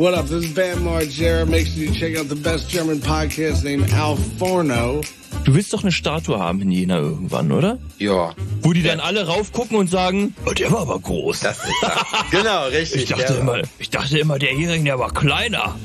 What up? This is Bam Margera. Make sure you check out the best German podcast named Al Forno. Du willst doch eine Statue haben in Jena irgendwann, oder? Ja. Wo die dann alle raufgucken und sagen, oh, der war aber groß. Das ist das. Genau, richtig. Ich dachte immer, der Hering, der war kleiner.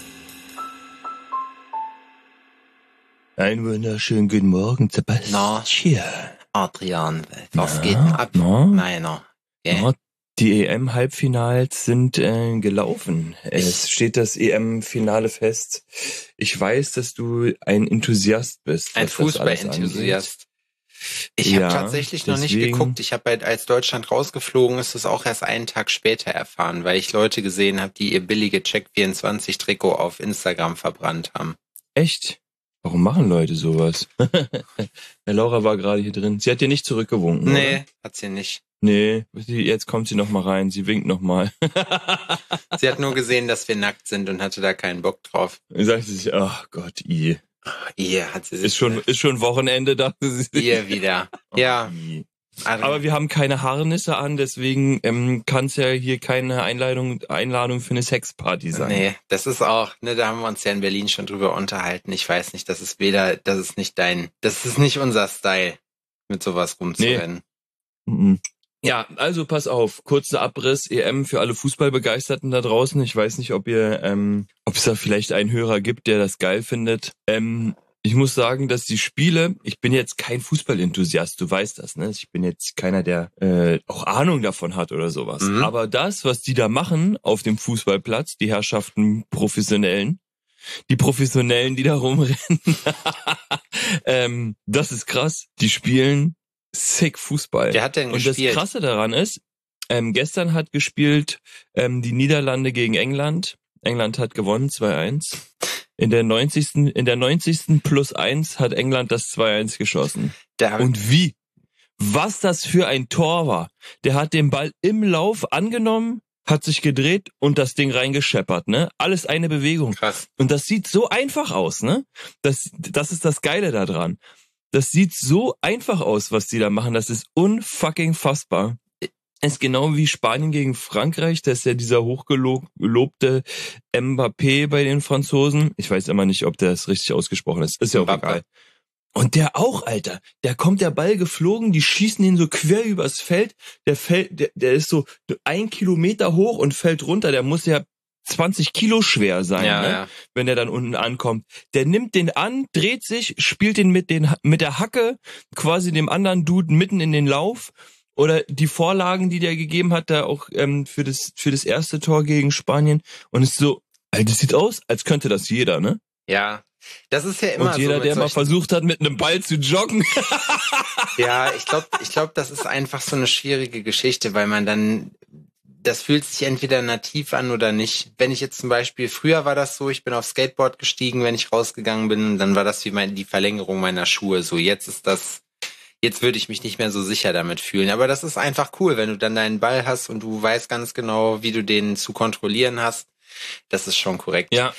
Einen wunderschönen guten Morgen, Sebastian. Adrian, was geht denn ab? Meiner. Okay. Die EM-Halbfinals sind gelaufen. Es steht das EM-Finale fest. Ich weiß, dass du ein Enthusiast bist. Ein Fußball-Enthusiast. Ich habe tatsächlich noch nicht geguckt. Ich habe als Deutschland rausgeflogen ist, das auch erst einen Tag später erfahren, weil ich Leute gesehen habe, die ihr billige Check24-Trikot auf Instagram verbrannt haben. Echt? Warum machen Leute sowas? Laura war gerade hier drin. Sie hat dir nicht zurückgewunken, Nee, oder? Hat sie nicht. Nee, jetzt kommt sie noch mal rein. Sie winkt noch mal. Sie hat nur gesehen, dass wir nackt sind und hatte da keinen Bock drauf. Dann sagte sie sich, ach Gott, Hat sie sich ist schon Wochenende, dachte sie sich. Ihr wieder. Ja. Aber wir haben keine Harnisse an, deswegen kann es ja hier keine Einladung für eine Sexparty sein. Nee, das ist auch, da haben wir uns ja in Berlin schon drüber unterhalten. Ich weiß nicht, das ist nicht unser Style, mit sowas rumzurennen. Nee. Ja, also pass auf, kurzer Abriss, EM für alle Fußballbegeisterten da draußen. Ich weiß nicht, ob es da vielleicht einen Hörer gibt, der das geil findet. Ich muss sagen, dass die Spiele, ich bin jetzt kein Fußballenthusiast, du weißt das, ne? Ich bin jetzt keiner, der auch Ahnung davon hat oder sowas. Mhm. Aber das, was die da machen auf dem Fußballplatz, die Herrschaften die Professionellen, die da rumrennen, das ist krass. Die spielen sick Fußball. Wer hat denn gespielt? Und das Krasse daran ist, gestern hat gespielt die Niederlande gegen England. England hat gewonnen, 2-1. In der 90. plus 1 hat England das 2-1 geschossen. Und wie? Was das für ein Tor war. Der hat den Ball im Lauf angenommen, hat sich gedreht und das Ding reingescheppert, ne? Alles eine Bewegung. Krass. Und das sieht so einfach aus, ne? Das ist das Geile daran. Das sieht so einfach aus, was die da machen. Das ist unfucking fassbar. Ist genau wie Spanien gegen Frankreich. Das ist ja dieser hochgelobte Mbappé bei den Franzosen. Ich weiß immer nicht, ob das richtig ausgesprochen ist. Ist ja auch egal. Und der auch, Alter. Der Ball geflogen, die schießen ihn so quer übers Feld. Der ist so 1 Kilometer hoch und fällt runter. Der muss ja 20 Kilo schwer sein, ne? Wenn der dann unten ankommt. Der nimmt den an, dreht sich, spielt den mit der Hacke quasi dem anderen Dude mitten in den Lauf. Oder die Vorlagen, die der gegeben hat, da auch für das erste Tor gegen Spanien. Und es ist so, Alter, das sieht aus, als könnte das jeder, ne? Ja, das ist ja immer so. Und jeder, der mal versucht hat, mit einem Ball zu joggen. Ja, ich glaube, das ist einfach so eine schwierige Geschichte, weil man dann, das fühlt sich entweder nativ an oder nicht. Wenn ich jetzt zum Beispiel, früher war das so, ich bin auf Skateboard gestiegen, wenn ich rausgegangen bin, dann war das wie die Verlängerung meiner Schuhe. So, jetzt würde ich mich nicht mehr so sicher damit fühlen. Aber das ist einfach cool, wenn du dann deinen Ball hast und du weißt ganz genau, wie du den zu kontrollieren hast. Das ist schon korrekt. Ja.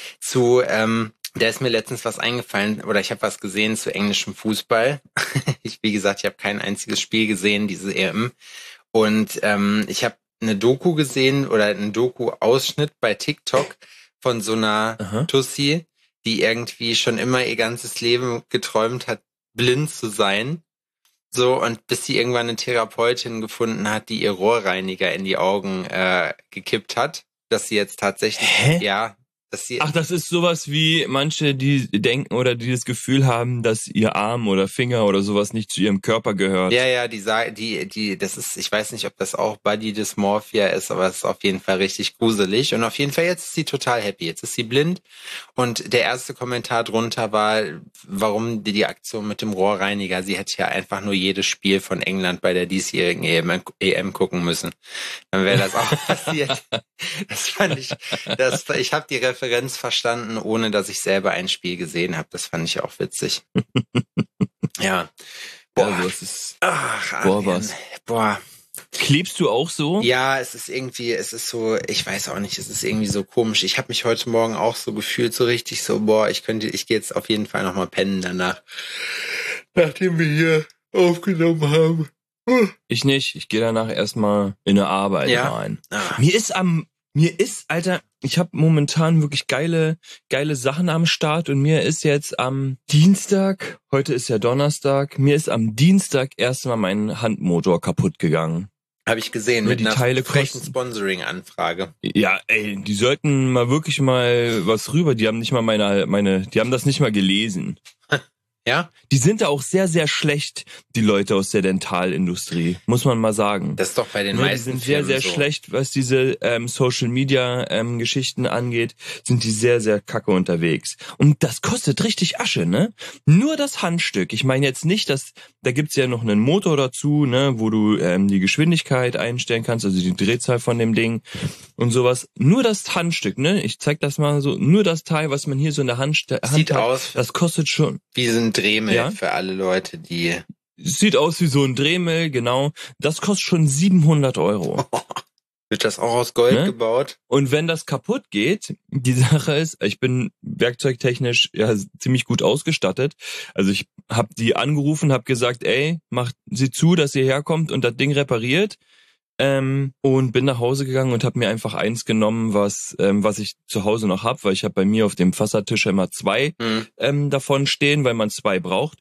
Da ist mir letztens was eingefallen, oder ich habe was gesehen zu englischem Fußball. Wie gesagt, ich habe kein einziges Spiel gesehen, diese EM. Und ich habe eine Doku gesehen oder einen Doku-Ausschnitt bei TikTok von so einer Tussi, die irgendwie schon immer ihr ganzes Leben geträumt hat, blind zu sein. So, und bis sie irgendwann eine Therapeutin gefunden hat, die ihr Rohrreiniger in die Augen gekippt hat, dass sie jetzt tatsächlich, Ach, das ist sowas wie manche, die denken oder die das Gefühl haben, dass ihr Arm oder Finger oder sowas nicht zu ihrem Körper gehört. Ja, das ist, ich weiß nicht, ob das auch Body Dysmorphia ist, aber es ist auf jeden Fall richtig gruselig. Und auf jeden Fall jetzt ist sie total happy. Jetzt ist sie blind. Und der erste Kommentar drunter war, warum die Aktion mit dem Rohrreiniger. Sie hätte ja einfach nur jedes Spiel von England bei der diesjährigen EM gucken müssen. Dann wäre das auch passiert. Das fand ich, ich habe die Referenz verstanden, ohne dass ich selber ein Spiel gesehen habe. Das fand ich auch witzig. Ja. Boah. Also es ist, was. Boah. Klebst du auch so? Ja, es ist so, ich weiß auch nicht, es ist irgendwie so komisch. Ich habe mich heute Morgen auch so gefühlt, so richtig so, ich gehe jetzt auf jeden Fall nochmal pennen danach. Nachdem wir hier aufgenommen haben. Ich nicht. Ich gehe danach erstmal in eine Arbeit rein. Mir ist am Mir ist, Alter, ich habe momentan wirklich geile Sachen am Start und mir ist jetzt am Dienstag, heute ist ja Donnerstag, mir ist am Dienstag erstmal mein Handmotor kaputt gegangen. Habe ich gesehen, Nur mit die einer Teile frechen kosten- Sponsoring-Anfrage. Ja, ey, die sollten mal wirklich mal was rüber, die haben nicht mal die haben das nicht mal gelesen. Ja? Die sind da auch sehr, sehr schlecht, die Leute aus der Dentalindustrie, muss man mal sagen. Das ist doch bei den Ne, die meisten sind sehr, Firmen sehr so. schlecht, was diese Social Media Geschichten angeht, sind die sehr, sehr kacke unterwegs. Und das kostet richtig Asche, ne? Nur das Handstück. Ich meine jetzt nicht, da gibt's ja noch einen Motor dazu, ne, wo du die Geschwindigkeit einstellen kannst, also die Drehzahl von dem Ding und sowas. Nur das Handstück, ne? Ich zeig das mal so. Nur das Teil, was man hier so in der Hand Sieht hat, aus das kostet schon. wie so ein Dremel Ja? für alle Leute, die... Sieht aus wie so ein Drehmill, genau. Das kostet schon 700 Euro. Wird das auch aus Gold Ne? gebaut? Und wenn das kaputt geht, die Sache ist, ich bin werkzeugtechnisch ja ziemlich gut ausgestattet. Also ich habe die angerufen, habe gesagt, ey, macht sie zu, dass ihr herkommt und das Ding repariert. Und bin nach Hause gegangen und habe mir einfach eins genommen, was ich zu Hause noch hab, weil ich habe bei mir auf dem Fassatisch immer 2 davon stehen, weil man 2 braucht.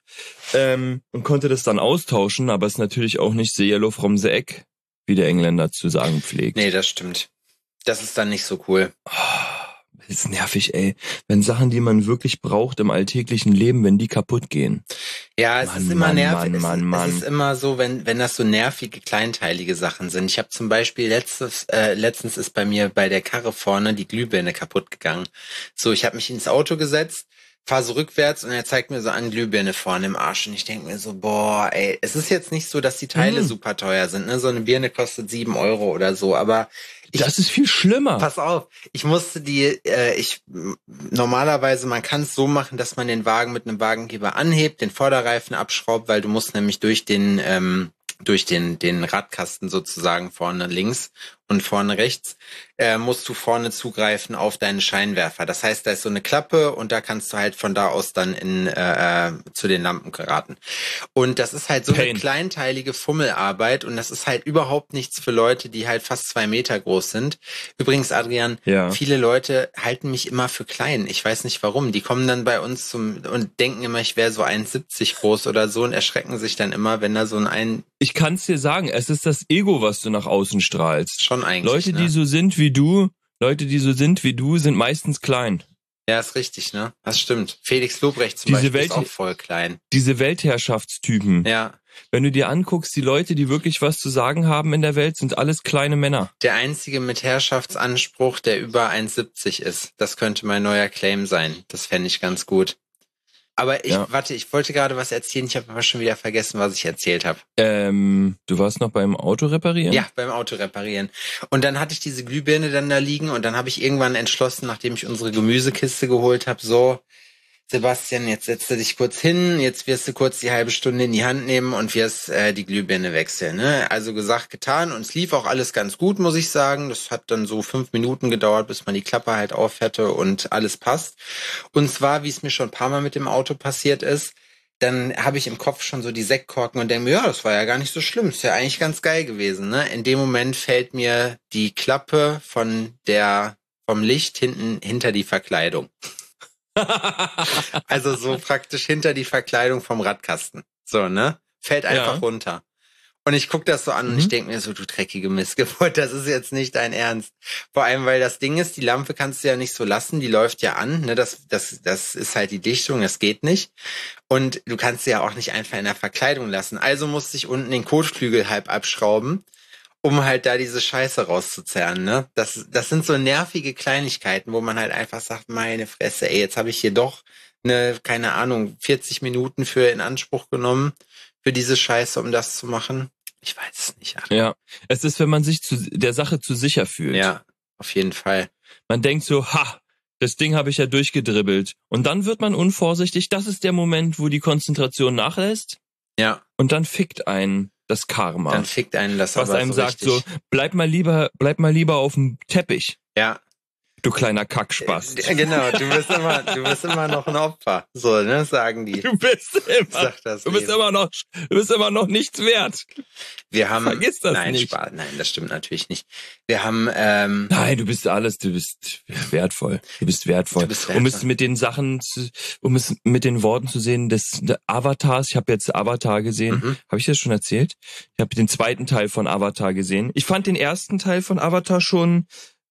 Und konnte das dann austauschen, aber es ist natürlich auch nicht the yellow from the egg, wie der Engländer zu sagen pflegt. Nee, das stimmt. Das ist dann nicht so cool. Das ist nervig, ey. Wenn Sachen, die man wirklich braucht im alltäglichen Leben, wenn die kaputt gehen. Ja, es Mann, ist immer Mann, nervig. Mann. Es ist immer so, wenn das so nervige, kleinteilige Sachen sind. Ich habe zum Beispiel letztens ist bei mir bei der Karre vorne die Glühbirne kaputt gegangen. So, ich habe mich ins Auto gesetzt, fahr so rückwärts und er zeigt mir so an Glühbirne vorne im Arsch und ich denke mir so, boah, ey, es ist jetzt nicht so, dass die Teile super teuer sind, ne? So eine Birne kostet 7 Euro oder so, aber Das ist viel schlimmer. pass auf, ich musste normalerweise, man kann es so machen, dass man den Wagen mit einem Wagenheber anhebt, den Vorderreifen abschraubt, weil du musst nämlich durch den Radkasten sozusagen vorne links und vorne rechts, musst du vorne zugreifen auf deinen Scheinwerfer. Das heißt, da ist so eine Klappe und da kannst du halt von da aus dann zu den Lampen geraten. Und das ist halt so eine Pain. kleinteilige Fummelarbeit und das ist halt überhaupt nichts für Leute, die halt fast 2 Meter groß sind. Übrigens, Adrian, Ja. viele Leute halten mich immer für klein. Ich weiß nicht warum. Die kommen dann bei uns und denken immer, ich wäre so 1,70 groß oder so und erschrecken sich dann immer, wenn da so ein Ich kann's dir sagen, es ist das Ego, was du nach außen strahlst. schon eigentlich, Leute, ne? die so sind wie du, sind meistens klein. Ja, ist richtig, ne? Das stimmt. Felix Lobrecht zum Diese Beispiel ist Welt- auch voll klein. Diese Weltherrschaftstypen. Ja. Wenn du dir anguckst, die Leute, die wirklich was zu sagen haben in der Welt, sind alles kleine Männer. Der einzige mit Herrschaftsanspruch, der über 1,70 ist. Das könnte mein neuer Claim sein. Das fände ich ganz gut. Aber ich wollte gerade was erzählen, ich habe aber schon wieder vergessen, was ich erzählt habe. Du warst noch beim Auto reparieren? Ja, beim Auto reparieren. Und dann hatte ich diese Glühbirne dann da liegen und dann habe ich irgendwann entschlossen, nachdem ich unsere Gemüsekiste geholt habe, so, Sebastian, jetzt setzt du dich kurz hin, jetzt wirst du kurz die halbe Stunde in die Hand nehmen und wirst die Glühbirne wechseln. Ne? Also gesagt, getan und es lief auch alles ganz gut, muss ich sagen. Das hat dann so 5 Minuten gedauert, bis man die Klappe halt auf hatte und alles passt. Und zwar, wie es mir schon ein paar Mal mit dem Auto passiert ist, dann habe ich im Kopf schon so die Sektkorken und denke mir, ja, das war ja gar nicht so schlimm, ist ja eigentlich ganz geil gewesen. Ne? In dem Moment fällt mir die Klappe vom Licht hinter die Verkleidung. Also so praktisch hinter die Verkleidung vom Radkasten. So, ne? Fällt einfach runter. Und ich guck das so an und ich denk mir so, du dreckige Missgeburt, das ist jetzt nicht dein Ernst. Vor allem, weil das Ding ist, die Lampe kannst du ja nicht so lassen, die läuft ja an, ne? Das ist halt die Dichtung, das geht nicht. Und du kannst sie ja auch nicht einfach in der Verkleidung lassen. Also musste ich unten den Kotflügel halb abschrauben, um halt da diese Scheiße rauszuzerren, ne? Das sind so nervige Kleinigkeiten, wo man halt einfach sagt, meine Fresse, ey, jetzt habe ich hier doch keine Ahnung, 40 Minuten für in Anspruch genommen, für diese Scheiße, um das zu machen. Ich weiß es nicht. Alter. Ja, es ist, wenn man sich der Sache zu sicher fühlt. Ja, auf jeden Fall. Man denkt so, das Ding habe ich ja durchgedribbelt. Und dann wird man unvorsichtig. Das ist der Moment, wo die Konzentration nachlässt. Ja. Und dann fickt einen das Karma. Dann fickt einen das was aber einem so sagt richtig. so, bleib mal lieber auf dem Teppich. Ja. Du kleiner Kackspast. Genau, du bist immer noch ein Opfer. So, ne, sagen die. Du bist immer noch nichts wert. Wir haben, Vergiss das nicht. Nein, das stimmt natürlich nicht. Wir haben, Nein, du bist wertvoll. Du bist wertvoll. Um es mit den mit den Worten zu sehen des Avatars, ich habe jetzt Avatar gesehen. Habe ich das schon erzählt? Ich habe den zweiten Teil von Avatar gesehen. Ich fand den ersten Teil von Avatar schon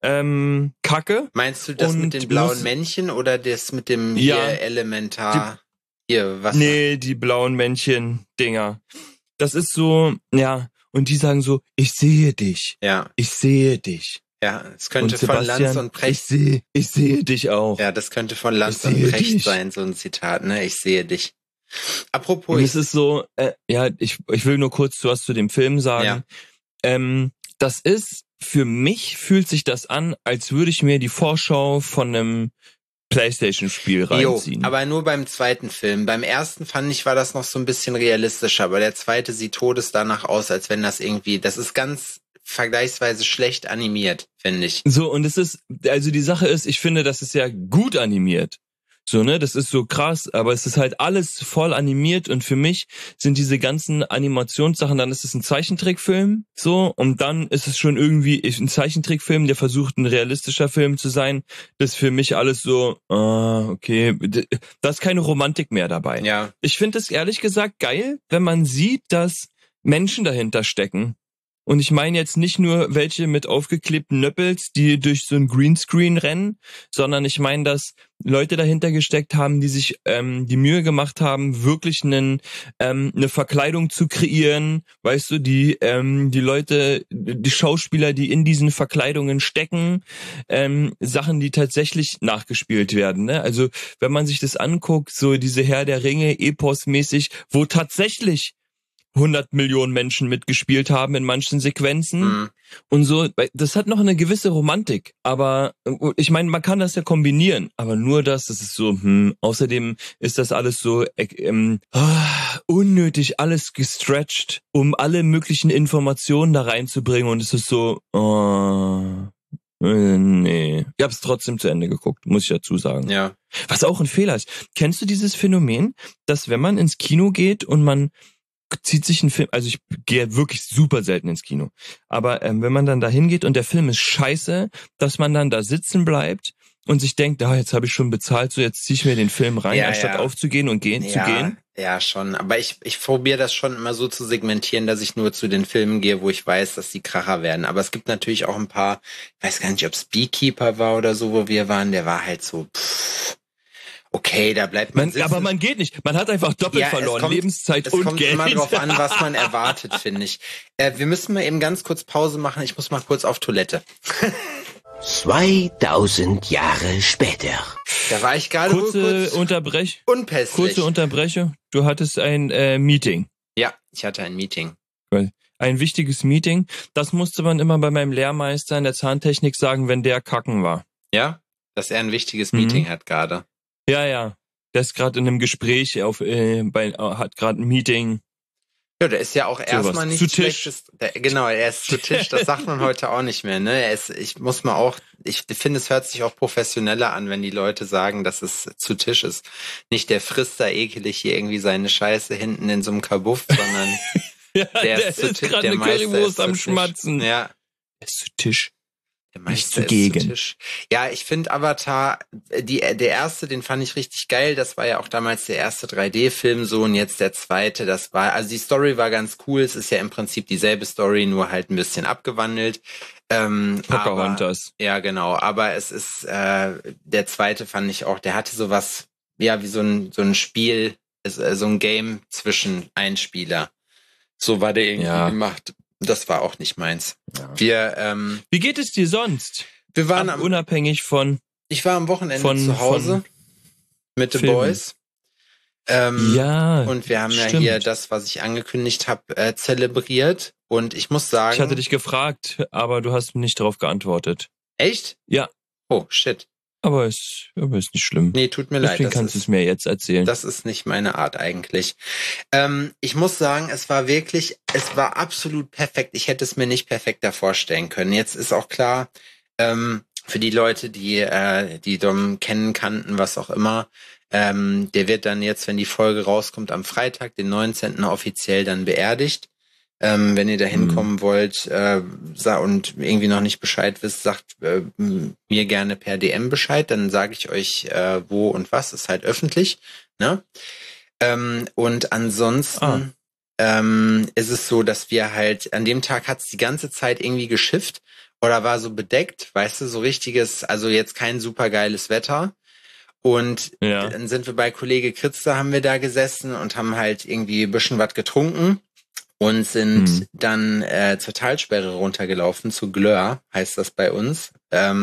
kacke. Meinst du das mit den blauen Männchen oder das mit dem hier Elementar? Hier, Wasser? Nee, die blauen Männchen-Dinger. Das ist so, ja, und die sagen so, ich sehe dich. Ja. Ich sehe dich. Ja, es könnte von Lanz und Precht. Ich sehe dich auch. Ja, das könnte von Lanz und Precht sein, so ein Zitat, ne? Ich sehe dich. Apropos. Und es ist so, ich will nur kurz was zu dem Film sagen. Ja. Das ist, für mich fühlt sich das an, als würde ich mir die Vorschau von einem PlayStation-Spiel reinziehen. Aber nur beim zweiten Film. Beim ersten fand ich, war das noch so ein bisschen realistischer, aber der zweite sieht todes danach aus, als wenn das ist ganz vergleichsweise schlecht animiert, finde ich. So, und die Sache ist, ich finde, das ist ja gut animiert. So, ne, das ist so krass, aber es ist halt alles voll animiert und für mich sind diese ganzen Animationssachen, dann ist es ein Zeichentrickfilm, so, und dann ist es schon irgendwie ein Zeichentrickfilm, der versucht, ein realistischer Film zu sein. Das ist für mich alles so, okay, da ist keine Romantik mehr dabei. Ja. Ich finde es ehrlich gesagt geil, wenn man sieht, dass Menschen dahinter stecken. Und ich meine jetzt nicht nur welche mit aufgeklebten Nöppels, die durch so ein Greenscreen rennen, sondern ich meine, dass Leute dahinter gesteckt haben, die sich die Mühe gemacht haben, wirklich eine Verkleidung zu kreieren. Weißt du, die Leute, die Schauspieler, die in diesen Verkleidungen stecken, Sachen, die tatsächlich nachgespielt werden. Ne? Also wenn man sich das anguckt, so diese Herr der Ringe, Epos-mäßig, wo tatsächlich 100 Millionen Menschen mitgespielt haben in manchen Sequenzen und so, das hat noch eine gewisse Romantik, aber ich meine, man kann das ja kombinieren, aber nur das ist so, außerdem ist das alles so unnötig, alles gestretched, um alle möglichen Informationen da reinzubringen und es ist so, nee. Ich hab's trotzdem zu Ende geguckt, muss ich dazu sagen. Ja. Was auch ein Fehler ist. Kennst du dieses Phänomen, dass wenn man ins Kino geht und man zieht sich ein Film, also ich gehe wirklich super selten ins Kino, aber wenn man dann da hingeht und der Film ist scheiße, dass man dann da sitzen bleibt und sich denkt, jetzt habe ich schon bezahlt, so jetzt ziehe ich mir den Film rein, anstatt aufzugehen und zu gehen? Ja, schon, aber ich probiere das schon immer so zu segmentieren, dass ich nur zu den Filmen gehe, wo ich weiß, dass die Kracher werden, aber es gibt natürlich auch ein paar, ich weiß gar nicht, ob es Beekeeper war oder so, wo wir waren, der war halt so, okay, da bleibt man sitzen. Aber man geht nicht. Man hat einfach doppelt verloren. Lebenszeit und Geld. Es kommt immer drauf an, was man erwartet, finde ich. Wir müssen mal eben ganz kurz Pause machen. Ich muss mal kurz auf Toilette. 2000 Jahre später. Da war ich gerade kurze Unterbrechung. Unpässlich. Kurze Unterbrechung. Du hattest ein Meeting. Ja, ich hatte ein Meeting. Ein wichtiges Meeting. Das musste man immer bei meinem Lehrmeister in der Zahntechnik sagen, wenn der kacken war. Ja, dass er ein wichtiges Meeting hat gerade. Ja. Der ist gerade in einem Gespräch hat gerade ein Meeting. Ja, der ist ja auch erstmal nicht zu Tisch. Schlechtes. Er ist zu Tisch. Das sagt man heute auch nicht mehr, ne? Ich finde, es hört sich auch professioneller an, wenn die Leute sagen, dass es zu Tisch ist. Nicht der frisst da ekelig hier irgendwie seine Scheiße hinten in so einem Kabuff, sondern der ist zu Tisch. Der eine Currywurst am Schmatzen. Ja. Der ist zu Tisch. Der Meister ist zu Tisch. Ja, ich finde Avatar, der erste, den fand ich richtig geil. Das war ja auch damals der erste 3D-Film so und jetzt der zweite. Also die Story war ganz cool. Es ist ja im Prinzip dieselbe Story, nur halt ein bisschen abgewandelt. Pocahontas. Ja, genau. Aber es ist, der zweite fand ich auch, der hatte sowas, ja, wie so ein Spiel, so ein Game zwischen Einspieler. So war der irgendwie gemacht. Das war auch nicht meins. Ja. Wie geht es dir sonst? Wir waren unabhängig von. Ich war am Wochenende zu Hause mit The Boys. Und wir haben ja hier das, was ich angekündigt habe, zelebriert. Und ich muss sagen. Ich hatte dich gefragt, aber du hast nicht darauf geantwortet. Echt? Ja. Oh, shit. Aber ist nicht schlimm. Nee, tut mir leid. Deswegen kannst du es mir jetzt erzählen. Das ist nicht meine Art eigentlich. Ich muss sagen, es war absolut perfekt. Ich hätte es mir nicht perfekter vorstellen können. Jetzt ist auch klar, für die Leute, die Dom kennen, kannten, was auch immer, der wird dann jetzt, wenn die Folge rauskommt, am Freitag, den 19. offiziell dann beerdigt. Wenn ihr da hinkommen wollt und irgendwie noch nicht Bescheid wisst, sagt mir gerne per DM Bescheid, dann sage ich euch wo und was, ist halt öffentlich. Ne? Und ansonsten ist es so, dass wir halt, an dem Tag hat's die ganze Zeit irgendwie geschifft oder war so bedeckt, weißt du, so richtiges, also jetzt kein super geiles Wetter. Und dann sind wir bei Kollege Kritz, haben wir da gesessen und haben halt irgendwie ein bisschen was getrunken. Und sind dann zur Talsperre runtergelaufen, zu Glör, heißt das bei uns.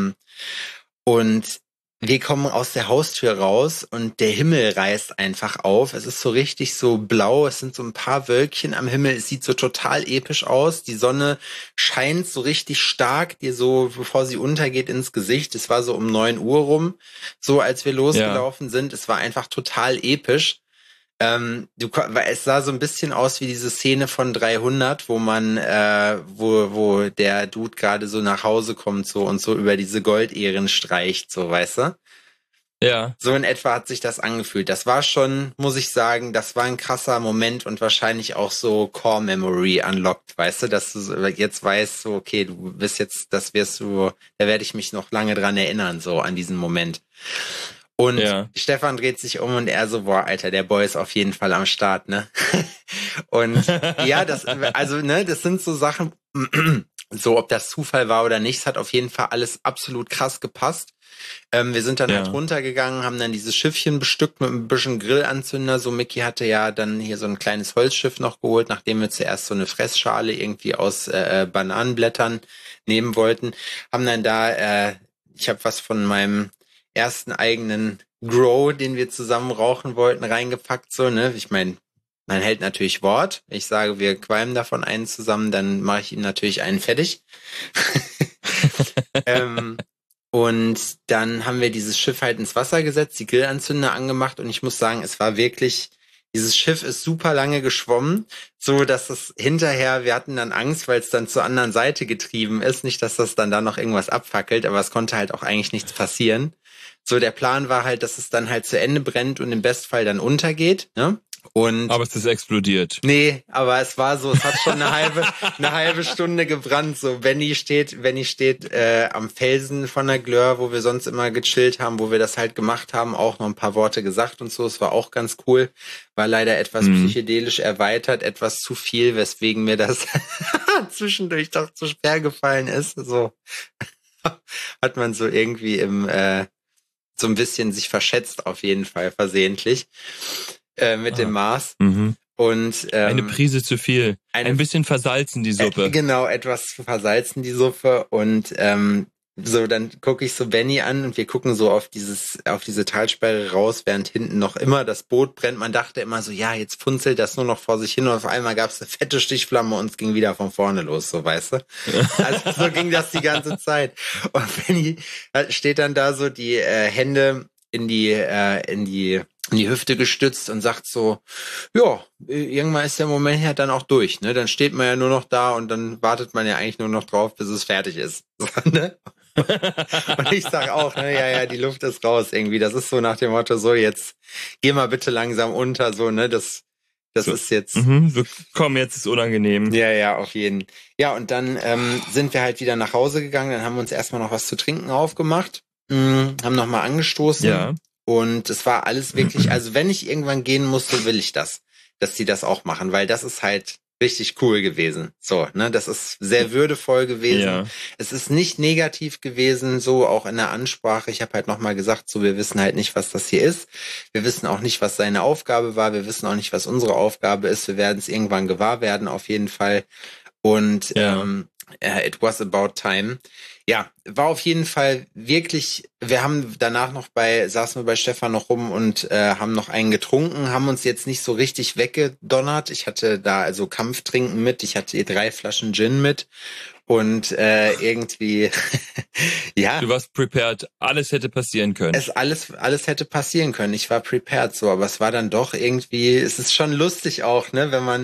Und wir kommen aus der Haustür raus und der Himmel reißt einfach auf. Es ist so richtig so blau, es sind so ein paar Wölkchen am Himmel. Es sieht so total episch aus. Die Sonne scheint so richtig stark, dir so, bevor sie untergeht, ins Gesicht. Es war so um 9 Uhr rum, so als wir losgelaufen sind. Es war einfach total episch. Es sah so ein bisschen aus wie diese Szene von 300, wo man, wo der Dude gerade so nach Hause kommt so und so über diese Goldähren streicht, so, weißt du? Ja. So in etwa hat sich das angefühlt. Das war schon, muss ich sagen, das war ein krasser Moment und wahrscheinlich auch so Core Memory unlocked, weißt du, dass du jetzt weißt, so, okay, du bist jetzt, da werde ich mich noch lange dran erinnern, so an diesen Moment. Und Stefan dreht sich um und er so, boah, Alter, der Boy ist auf jeden Fall am Start, ne? Und ja, das sind so Sachen, so ob das Zufall war oder nicht, es hat auf jeden Fall alles absolut krass gepasst. Wir sind dann halt runtergegangen, haben dann dieses Schiffchen bestückt mit ein bisschen Grillanzünder. So, Micky hatte ja dann hier so ein kleines Holzschiff noch geholt, nachdem wir zuerst so eine Fressschale irgendwie aus Bananenblättern nehmen wollten. Haben dann da, ich habe was von meinem ersten eigenen Grow, den wir zusammen rauchen wollten, reingepackt, so, ne? Ich meine, man hält natürlich Wort. Ich sage, wir qualmen davon einen zusammen, dann mache ich ihm natürlich einen fertig. Und dann haben wir dieses Schiff halt ins Wasser gesetzt, die Grillanzünder angemacht und ich muss sagen, es war wirklich, dieses Schiff ist super lange geschwommen, so dass es hinterher, wir hatten dann Angst, weil es dann zur anderen Seite getrieben ist, nicht, dass das dann da noch irgendwas abfackelt, aber es konnte halt auch eigentlich nichts passieren. So, der Plan war halt, dass es dann halt zu Ende brennt und im Bestfall dann untergeht, ne? Aber es ist explodiert. Nee, aber es war so, es hat schon eine halbe Stunde gebrannt. So, Benny steht am Felsen von der Glör, wo wir sonst immer gechillt haben, wo wir das halt gemacht haben, auch noch ein paar Worte gesagt und so. Es war auch ganz cool. War leider etwas psychedelisch erweitert, etwas zu viel, weswegen mir das zwischendurch doch zu schwer gefallen ist. So hat man so irgendwie so ein bisschen sich verschätzt, auf jeden Fall versehentlich. Mit dem Maß. Und eine Prise zu viel. Ein bisschen versalzen die Suppe. Genau, etwas zu versalzen die Suppe. Und so, dann gucke ich so Benny an und wir gucken so auf diese Talsperre raus, während hinten noch immer das Boot brennt. Man dachte immer so, ja, jetzt funzelt das nur noch vor sich hin und auf einmal gab es eine fette Stichflamme und es ging wieder von vorne los, so, weißt du? Also so ging das die ganze Zeit. Und Benny steht dann da so die Hände in die Hüfte gestützt und sagt so, ja, irgendwann ist der Moment ja dann auch durch, ne? Dann steht man ja nur noch da und dann wartet man ja eigentlich nur noch drauf, bis es fertig ist. So, ne? Und ich sag auch, ne, ja, die Luft ist raus irgendwie. Das ist so nach dem Motto, so jetzt geh mal bitte langsam unter, so, ne? Das so, ist jetzt. Komm, jetzt ist unangenehm. Ja, auf jeden. Ja, und dann sind wir halt wieder nach Hause gegangen, dann haben wir uns erstmal noch was zu trinken aufgemacht, haben nochmal angestoßen. Ja. Und es war alles wirklich, also wenn ich irgendwann gehen muss, so will ich das, dass die das auch machen, weil das ist halt richtig cool gewesen. So, ne, das ist sehr würdevoll gewesen. Ja. Es ist nicht negativ gewesen, so auch in der Ansprache. Ich habe halt nochmal gesagt, so, wir wissen halt nicht, was das hier ist. Wir wissen auch nicht, was seine Aufgabe war. Wir wissen auch nicht, was unsere Aufgabe ist. Wir werden es irgendwann gewahr werden, auf jeden Fall. Und it was about time. Ja, war auf jeden Fall wirklich, wir haben danach saßen wir bei Stefan noch rum und haben noch einen getrunken, haben uns jetzt nicht so richtig weggedonnert. Ich hatte da also Kampftrinken mit, ich hatte 3 Flaschen Gin mit und irgendwie, ja. Du warst prepared, alles hätte passieren können. Alles hätte passieren können, ich war prepared so, aber es war dann doch irgendwie, es ist schon lustig auch, ne, wenn man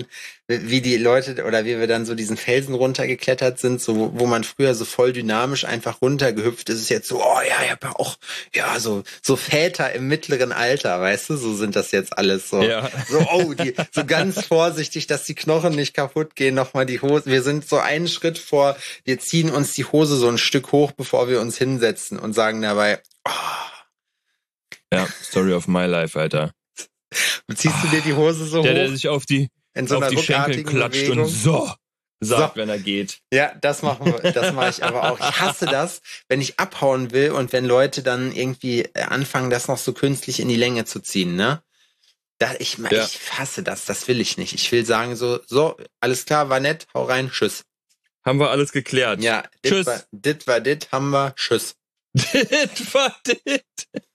wie die Leute oder wie wir dann so diesen Felsen runtergeklettert sind, so wo man früher so voll dynamisch einfach runtergehüpft ist, es jetzt so, oh ja, ich hab ja auch, ja, so Väter im mittleren Alter, weißt du, so sind das jetzt alles so. Ja. So, oh, so ganz vorsichtig, dass die Knochen nicht kaputt gehen, nochmal die Hose. Wir sind so einen Schritt vor, wir ziehen uns die Hose so ein Stück hoch, bevor wir uns hinsetzen und sagen dabei, oh. Ja, Story of my life, Alter. Ziehst du dir die Hose so hoch? Der sich auf die in so einer Schenkel ruckartigen klatscht Bewegung. und sagt, wenn er geht. Ja, das mache ich aber auch. Ich hasse das, wenn ich abhauen will und wenn Leute dann irgendwie anfangen, das noch so künstlich in die Länge zu ziehen, ne? Ich hasse das will ich nicht. Ich will sagen so, alles klar, war nett, hau rein, tschüss. Haben wir alles geklärt. Ja, tschüss. Dit war dit, haben wir, tschüss. Dit war dit.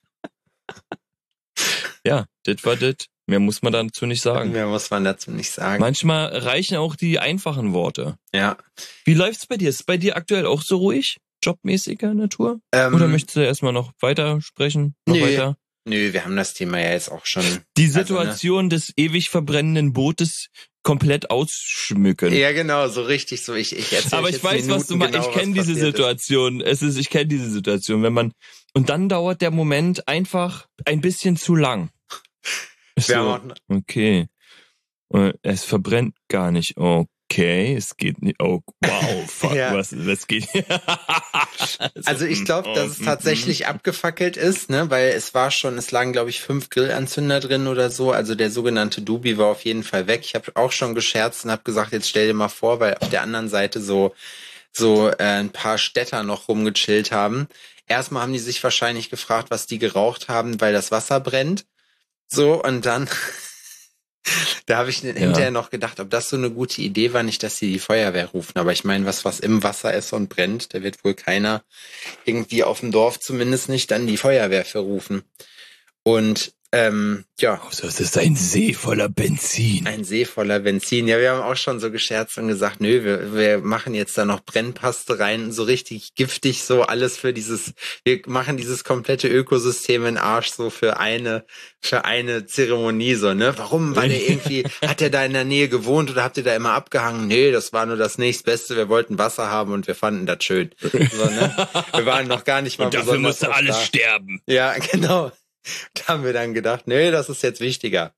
Ja, dit war dit. Mehr muss man dazu nicht sagen. Mehr muss man dazu nicht sagen. Manchmal reichen auch die einfachen Worte. Ja. Wie läuft's bei dir? Ist bei dir aktuell auch so ruhig? Jobmäßiger Natur? Oder möchtest du erstmal noch weiter sprechen? Nö, wir haben das Thema ja jetzt auch schon. Die Situation des ewig verbrennenden Bootes komplett ausschmücken. Ja, genau, so richtig so. Ich erzähle. Aber ich weiß, was du meinst. Genau, ich kenne diese Situation. Ich kenne diese Situation, wenn man und dann dauert der Moment einfach ein bisschen zu lang. So, okay. Es verbrennt gar nicht. Okay, es geht nicht. Oh, wow, fuck, ja. was geht? Also ich glaube, dass es tatsächlich abgefackelt ist, ne, weil es lagen, glaube ich, 5 Grillanzünder drin oder so. Also der sogenannte Dubi war auf jeden Fall weg. Ich habe auch schon gescherzt und habe gesagt, jetzt stell dir mal vor, weil auf der anderen Seite so ein paar Städter noch rumgechillt haben. Erstmal haben die sich wahrscheinlich gefragt, was die geraucht haben, weil das Wasser brennt. So, und dann, da habe ich hinterher noch gedacht, ob das so eine gute Idee war, nicht, dass sie die Feuerwehr rufen. Aber ich meine, was im Wasser ist und brennt, da wird wohl keiner irgendwie auf dem Dorf zumindest nicht dann die Feuerwehr für rufen. Und ja. Also es ist ein See voller Benzin. Ein See voller Benzin. Ja, wir haben auch schon so gescherzt und gesagt, nö, wir machen jetzt da noch Brennpaste rein, so richtig giftig, so alles wir machen dieses komplette Ökosystem in Arsch so für eine Zeremonie, so, ne? Warum? Weil hat der da in der Nähe gewohnt oder habt ihr da immer abgehangen? Nee, das war nur das nächstbeste. Wir wollten Wasser haben und wir fanden das schön. So, ne? Wir waren noch gar nicht mal und dafür musste alles sterben. Ja, genau. Da haben wir dann gedacht, nee, das ist jetzt wichtiger.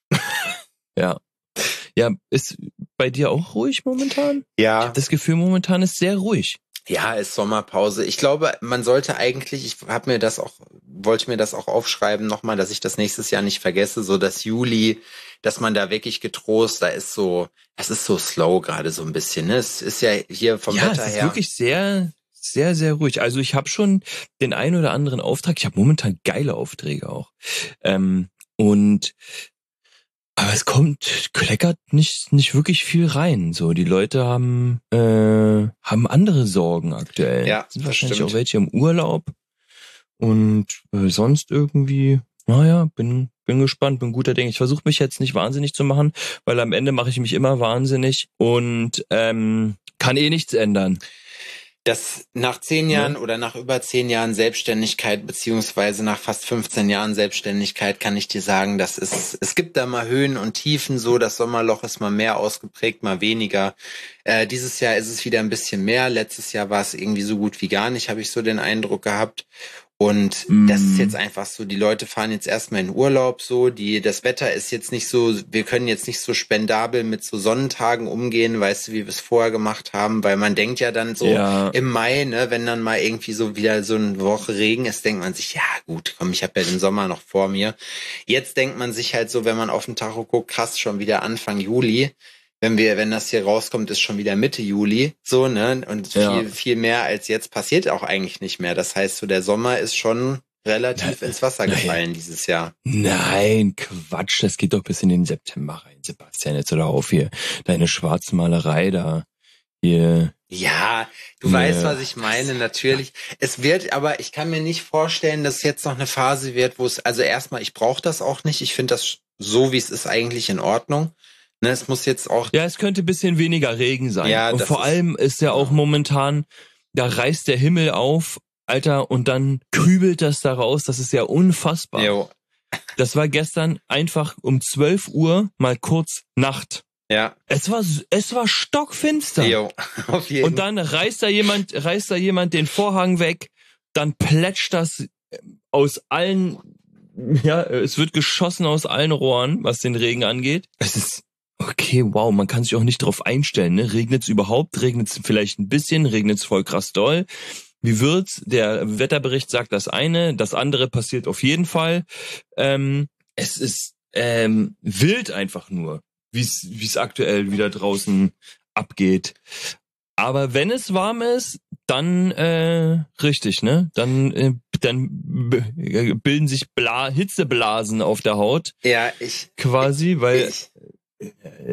Ja. Ja, ist bei dir auch ruhig momentan? Ja. Ich habe das Gefühl, momentan ist sehr ruhig. Ja, ist Sommerpause. Ich glaube, man sollte eigentlich, wollte mir das auch aufschreiben nochmal, dass ich das nächstes Jahr nicht vergesse, so das Juli, dass man da wirklich getrost, es ist so slow gerade so ein bisschen, ne? Es ist ja hier vom Wetter her. Ja, es ist wirklich sehr, sehr, sehr ruhig. Also ich habe schon den einen oder anderen Auftrag. Ich habe momentan geile Aufträge auch. Aber es kleckert nicht wirklich viel rein. So, die Leute haben andere Sorgen aktuell. Ja, sind wahrscheinlich auch welche im Urlaub. Und sonst irgendwie, naja, bin gespannt, bin guter Dinge. Ich versuche mich jetzt nicht wahnsinnig zu machen, weil am Ende mache ich mich immer wahnsinnig und kann nichts ändern. Das nach 10 Jahren oder nach über 10 Jahren Selbstständigkeit, beziehungsweise nach fast 15 Jahren Selbstständigkeit, kann ich dir sagen, es gibt da mal Höhen und Tiefen, so das Sommerloch ist mal mehr ausgeprägt, mal weniger. Dieses Jahr ist es wieder ein bisschen mehr. Letztes Jahr war es irgendwie so gut wie gar nicht, habe ich so den Eindruck gehabt. Und das ist jetzt einfach so, die Leute fahren jetzt erstmal in Urlaub, so, das Wetter ist jetzt nicht so, wir können jetzt nicht so spendabel mit so Sonnentagen umgehen, weißt du, wie wir es vorher gemacht haben, weil man denkt ja dann so im Mai, ne, wenn dann mal irgendwie so wieder so eine Woche Regen ist, denkt man sich, ja gut, komm, ich habe ja den Sommer noch vor mir. Jetzt denkt man sich halt so, wenn man auf den Tacho guckt, krass, schon wieder Anfang Juli. Wenn das hier rauskommt, ist schon wieder Mitte Juli, so, ne, und viel mehr als jetzt passiert auch eigentlich nicht mehr. Das heißt, so der Sommer ist schon relativ ins Wasser gefallen dieses Jahr. Nein, Quatsch, das geht doch bis in den September rein, Sebastian, jetzt hör auf hier, deine Schwarzmalerei da, hier. Ja, du weißt, was ich meine, natürlich. Es wird, aber ich kann mir nicht vorstellen, dass es jetzt noch eine Phase wird, wo also erstmal, ich brauche das auch nicht, ich finde das so, wie es ist, eigentlich in Ordnung. Ne, es muss jetzt auch. Ja, es könnte ein bisschen weniger Regen sein. Ja, und vor allem ist ja auch momentan, da reißt der Himmel auf, Alter, und dann kübelt das da raus. Das ist ja unfassbar. Jo. Das war gestern einfach um 12 Uhr mal kurz Nacht. Ja. Es war stockfinster. Jo, auf jeden Fall. Und dann reißt da jemand den Vorhang weg, dann plätscht das aus allen, ja, es wird geschossen aus allen Rohren, was den Regen angeht. Es ist, okay, wow, man kann sich auch nicht drauf einstellen, ne? Regnet's überhaupt? Regnet's vielleicht ein bisschen? Regnet's voll krass doll? Wie wird's? Der Wetterbericht sagt das eine, das andere passiert auf jeden Fall. Es ist wild einfach nur, wie es aktuell wieder draußen abgeht. Aber wenn es warm ist, dann richtig, ne? Dann bilden sich Hitzeblasen auf der Haut. Ja, quasi, weil ich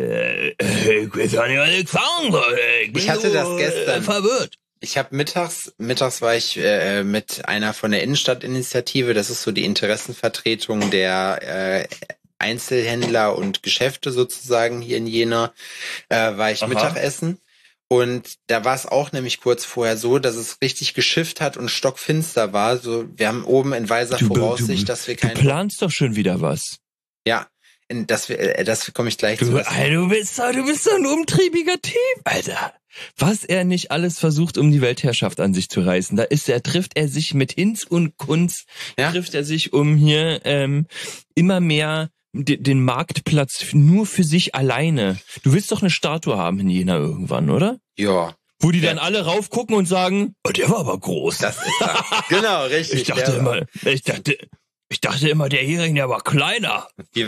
hatte das gestern verwirrt. Ich habe mittags war ich mit einer von der Innenstadtinitiative, das ist so die Interessenvertretung der Einzelhändler und Geschäfte sozusagen hier in Jena, war ich Mittagessen. Und da war es auch nämlich kurz vorher so, dass es richtig geschifft hat und stockfinster war. So, wir haben oben in weiser Voraussicht, dass wir keinen... Du planst doch schon wieder was. Ja, das komme ich gleich zu. Du bist doch ein umtriebiger Typ, Alter. Was er nicht alles versucht, um die Weltherrschaft an sich zu reißen. Trifft er sich mit Hinz und Kunz, trifft er sich um hier immer mehr den Marktplatz nur für sich alleine. Du willst doch eine Statue haben in Jena irgendwann, oder? Ja. Wo die dann alle raufgucken und sagen, oh, der war aber groß. Das ist er. Genau, richtig. Ich dachte immer, der Hering, der war kleiner. Wie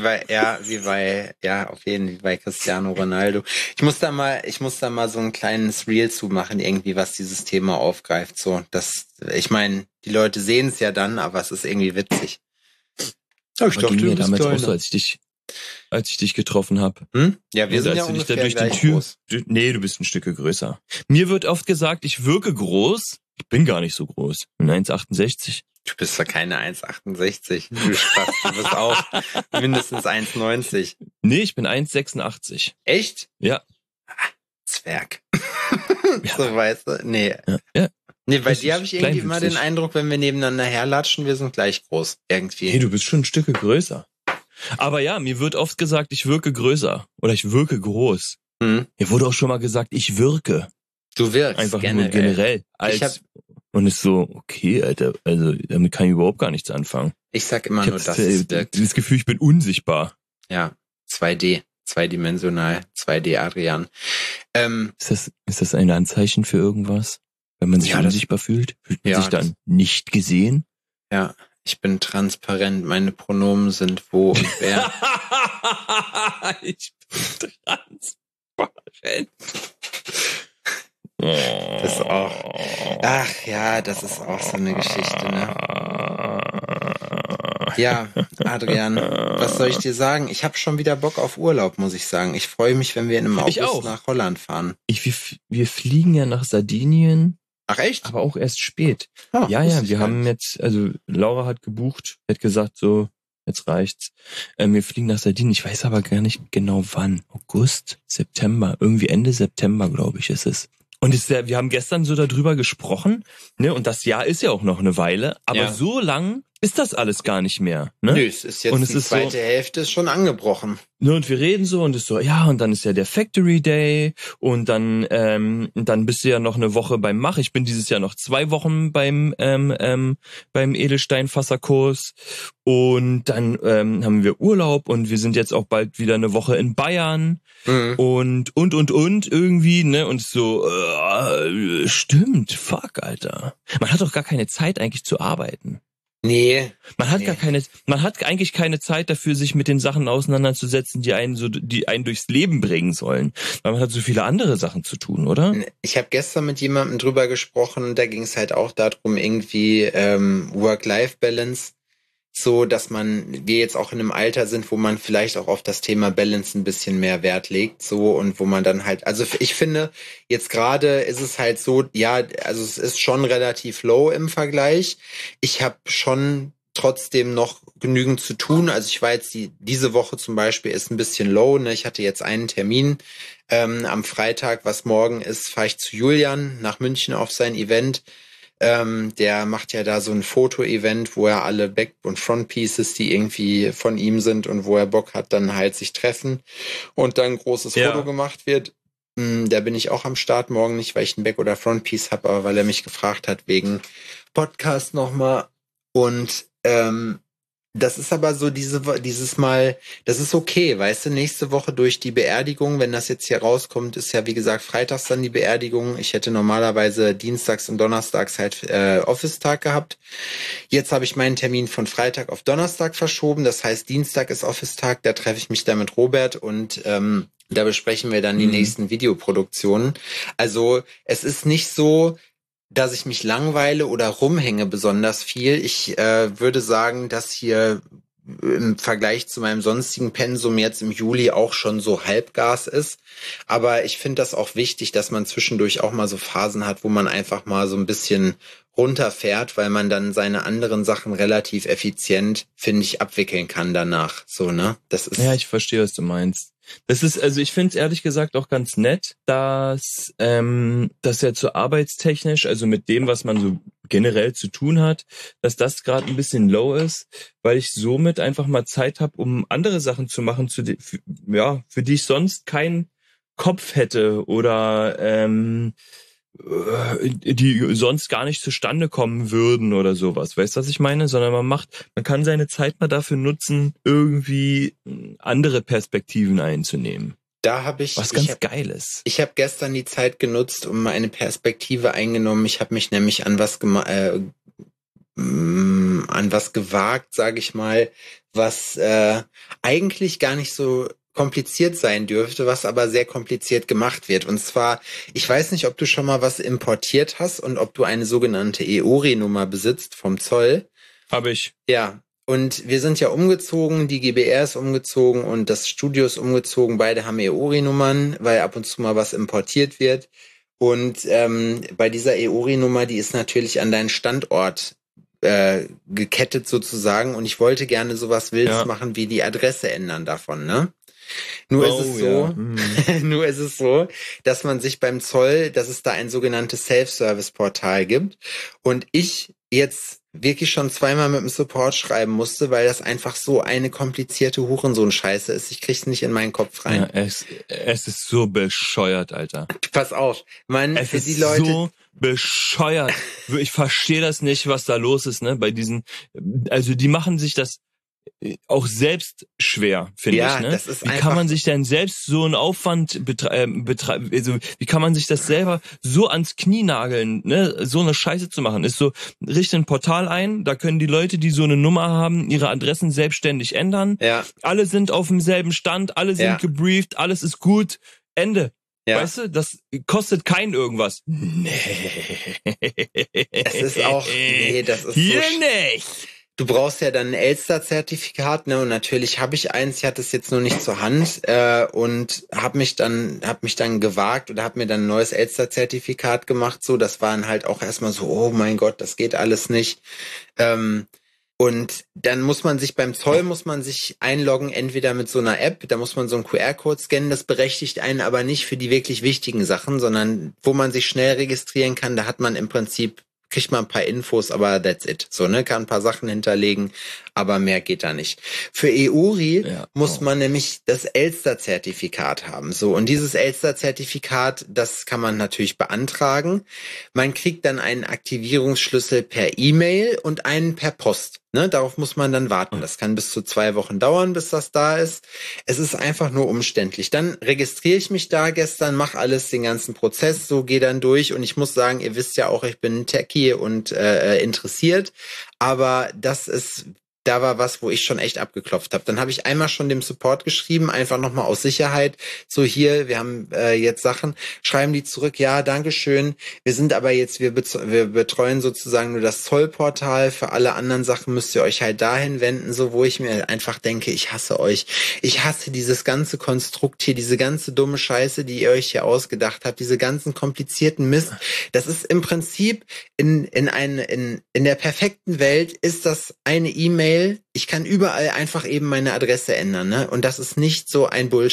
bei Cristiano Ronaldo. Ich muss da mal so ein kleines Reel zu machen, irgendwie, was dieses Thema aufgreift. So, ich meine, die Leute sehen es ja dann, aber es ist irgendwie witzig. Oh, ich dachte, du bist damals auch so, als ich dich getroffen habe. Ja, wir sind ja ungefähr durch die Tür. Nee, du bist ein Stück größer. Mir wird oft gesagt, ich wirke groß. Ich bin gar nicht so groß. Ich bin 1,68. Du bist doch keine 1,68. Du Spaß, du bist auch mindestens 1,90. Nee, ich bin 1,86. Echt? Ja. Zwerg. Ja. So, weißt du? Nee. Ja. Nee, bei dir habe ich irgendwie immer den Eindruck, wenn wir nebeneinander herlatschen, wir sind gleich groß. Irgendwie. Nee, du bist schon ein Stück größer. Aber ja, mir wird oft gesagt, ich wirke größer. Oder ich wirke groß. Mir wurde auch schon mal gesagt, ich wirke. Du wirkst einfach generell. Nur generell. Und ist so, okay, Alter, also damit kann ich überhaupt gar nichts anfangen. Ich sag immer nur, dass es wirkt. Das Gefühl, ich bin unsichtbar. Ja, 2D, zweidimensional, 2D Adrian. Ist das ein Anzeichen für irgendwas? Wenn man sich unsichtbar fühlt? Fühlt man sich dann nicht gesehen? Ja, ich bin transparent, meine Pronomen sind wo und wer. Ich bin transparent. Das ist auch. Ach ja, das ist auch so eine Geschichte, ne? Ja, Adrian, was soll ich dir sagen? Ich habe schon wieder Bock auf Urlaub, muss ich sagen. Ich freue mich, wenn wir im August nach Holland fahren. Wir fliegen ja nach Sardinien. Ach echt? Aber auch erst spät. Ja, wir haben jetzt, also Laura hat gebucht, hat gesagt so, jetzt reicht's. Wir fliegen nach Sardinien, ich weiß aber gar nicht genau wann. August, September, irgendwie Ende September, glaube ich, ist es. Und wir haben gestern so darüber gesprochen, ne? Und das Jahr ist ja auch noch eine Weile, aber so lang ist das alles gar nicht mehr. Ne? Nö, es ist jetzt die zweite Hälfte ist schon angebrochen. Ne, und wir reden so und es so, ja, und dann ist ja der Factory Day und dann bist du ja noch eine Woche beim Mach. Ich bin dieses Jahr noch 2 Wochen beim Edelsteinfasserkurs und dann haben wir Urlaub und wir sind jetzt auch bald wieder eine Woche in Bayern und irgendwie, ne, und so, stimmt, fuck, Alter. Man hat doch gar keine Zeit eigentlich zu arbeiten. Nee. Man hat eigentlich keine Zeit dafür, sich mit den Sachen auseinanderzusetzen, die einen durchs Leben bringen sollen. Weil man hat so viele andere Sachen zu tun, oder? Ich habe gestern mit jemandem drüber gesprochen, da ging es halt auch darum, irgendwie Work-Life-Balance, so dass wir jetzt auch in einem Alter sind, wo man vielleicht auch auf das Thema Balance ein bisschen mehr Wert legt, so, und wo man dann halt, also ich finde, jetzt gerade ist es halt so, ja, also es ist schon relativ low im Vergleich. Ich habe schon trotzdem noch genügend zu tun. Also ich war jetzt diese Woche zum Beispiel ist ein bisschen low, ne? Ich hatte jetzt einen Termin am Freitag, was morgen ist, fahre ich zu Julian nach München auf sein Event. Der macht ja da so ein Foto-Event, wo er alle Back- und Front-Pieces, die irgendwie von ihm sind und wo er Bock hat, dann halt sich treffen und dann ein großes Foto gemacht wird. Da bin ich auch am Start morgen, nicht weil ich ein Back- oder Front-Piece habe, aber weil er mich gefragt hat wegen Podcast nochmal. Und das ist aber so dieses Mal, das ist okay, weißt du, nächste Woche durch die Beerdigung, wenn das jetzt hier rauskommt, ist ja wie gesagt freitags dann die Beerdigung. Ich hätte normalerweise dienstags und donnerstags halt Office-Tag gehabt. Jetzt habe ich meinen Termin von Freitag auf Donnerstag verschoben, das heißt Dienstag ist Office-Tag, da treffe ich mich dann mit Robert und da besprechen wir dann die nächsten Videoproduktionen. Also es ist nicht so, dass ich mich langweile oder rumhänge besonders viel. Ich würde sagen, dass hier im Vergleich zu meinem sonstigen Pensum jetzt im Juli auch schon so Halbgas ist. Aber ich finde das auch wichtig, dass man zwischendurch auch mal so Phasen hat, wo man einfach mal so ein bisschen runterfährt, weil man dann seine anderen Sachen relativ effizient, finde ich, abwickeln kann danach. So, ne? Das ist. Ja, ich verstehe, was du meinst. Das ist, also ich finde es ehrlich gesagt auch ganz nett, dass ja zu arbeitstechnisch, also mit dem, was man so generell zu tun hat, dass das gerade ein bisschen low ist, weil ich somit einfach mal Zeit habe, um andere Sachen zu machen, für die ich sonst keinen Kopf hätte oder die sonst gar nicht zustande kommen würden oder sowas. Weißt du, was ich meine? Sondern man kann seine Zeit mal dafür nutzen, irgendwie andere Perspektiven einzunehmen. Da habe ich was ganz Geiles. Ich habe gestern die Zeit genutzt, um eine Perspektive eingenommen. Ich habe mich nämlich an was gewagt, sage ich mal, was eigentlich gar nicht so kompliziert sein dürfte, was aber sehr kompliziert gemacht wird. Und zwar, ich weiß nicht, ob du schon mal was importiert hast und ob du eine sogenannte EORI-Nummer besitzt vom Zoll. Habe ich. Ja, und wir sind ja umgezogen, die GBR ist umgezogen und das Studio ist umgezogen. Beide haben EORI-Nummern, weil ab und zu mal was importiert wird. Und bei dieser EORI-Nummer, die ist natürlich an deinen Standort gekettet sozusagen. Und ich wollte gerne sowas Wildes machen, wie die Adresse ändern davon, ne? Nur ist es so, dass man sich beim Zoll, dass es da ein sogenanntes Self-Service-Portal gibt und ich jetzt wirklich schon zweimal mit dem Support schreiben musste, weil das einfach so eine komplizierte Hurensohn-Scheiße ist. Ich krieg's nicht in meinen Kopf rein. Ja, es ist so bescheuert, Alter. Pass auf, es für ist die Leute so bescheuert. Ich verstehe das nicht, was da los ist, ne? Bei diesen, also die machen sich das auch selbst schwer, finde ich, ne? Das ist wie kann man sich denn selbst so einen Aufwand betreiben, also wie kann man sich das selber so ans Knie nageln, ne? So eine Scheiße zu machen, ist so, richte ein Portal ein, da können die Leute, die so eine Nummer haben, ihre Adressen selbstständig ändern. Ja. Alle sind auf demselben Stand, alle sind gebrieft, alles ist gut, Ende. Ja. Weißt du, das kostet kein irgendwas. Nee. Es ist auch, das ist hier so nicht. Du brauchst ja dann ein Elster-Zertifikat, ne? Und natürlich habe ich eins, ich hatte es jetzt nur nicht zur Hand und habe mich dann gewagt oder habe mir dann ein neues Elster-Zertifikat gemacht. So, das waren halt auch erstmal so, oh mein Gott, das geht alles nicht. Und dann muss man sich beim Zoll einloggen, entweder mit so einer App, da muss man so einen QR-Code scannen, das berechtigt einen aber nicht für die wirklich wichtigen Sachen, sondern wo man sich schnell registrieren kann, da hat man im Prinzip kriegt man ein paar Infos, aber that's it. So, ne, kann ein paar Sachen hinterlegen, aber mehr geht da nicht. Für EORI muss man nämlich das Elster-Zertifikat haben. So, und dieses Elster-Zertifikat, das kann man natürlich beantragen. Man kriegt dann einen Aktivierungsschlüssel per E-Mail und einen per Post. Ne, darauf muss man dann warten. Das kann bis zu 2 Wochen dauern, bis das da ist. Es ist einfach nur umständlich. Dann registriere ich mich da gestern, mache alles, den ganzen Prozess, so gehe dann durch. Und ich muss sagen, ihr wisst ja auch, ich bin ein Techie und interessiert. Aber da war was, wo ich schon echt abgeklopft habe. Dann habe ich einmal schon dem Support geschrieben, einfach nochmal aus Sicherheit. So hier, wir haben jetzt Sachen. Schreiben die zurück, ja, dankeschön. Wir sind aber jetzt, wir betreuen sozusagen nur das Zollportal. Für alle anderen Sachen müsst ihr euch halt dahin wenden, so wo ich mir einfach denke, ich hasse euch. Ich hasse dieses ganze Konstrukt hier, diese ganze dumme Scheiße, die ihr euch hier ausgedacht habt, diese ganzen komplizierten Mist. Das ist im Prinzip in der perfekten Welt ist das eine E-Mail. Ich kann überall einfach eben meine Adresse ändern, ne? Und das ist nicht so ein Bullshit.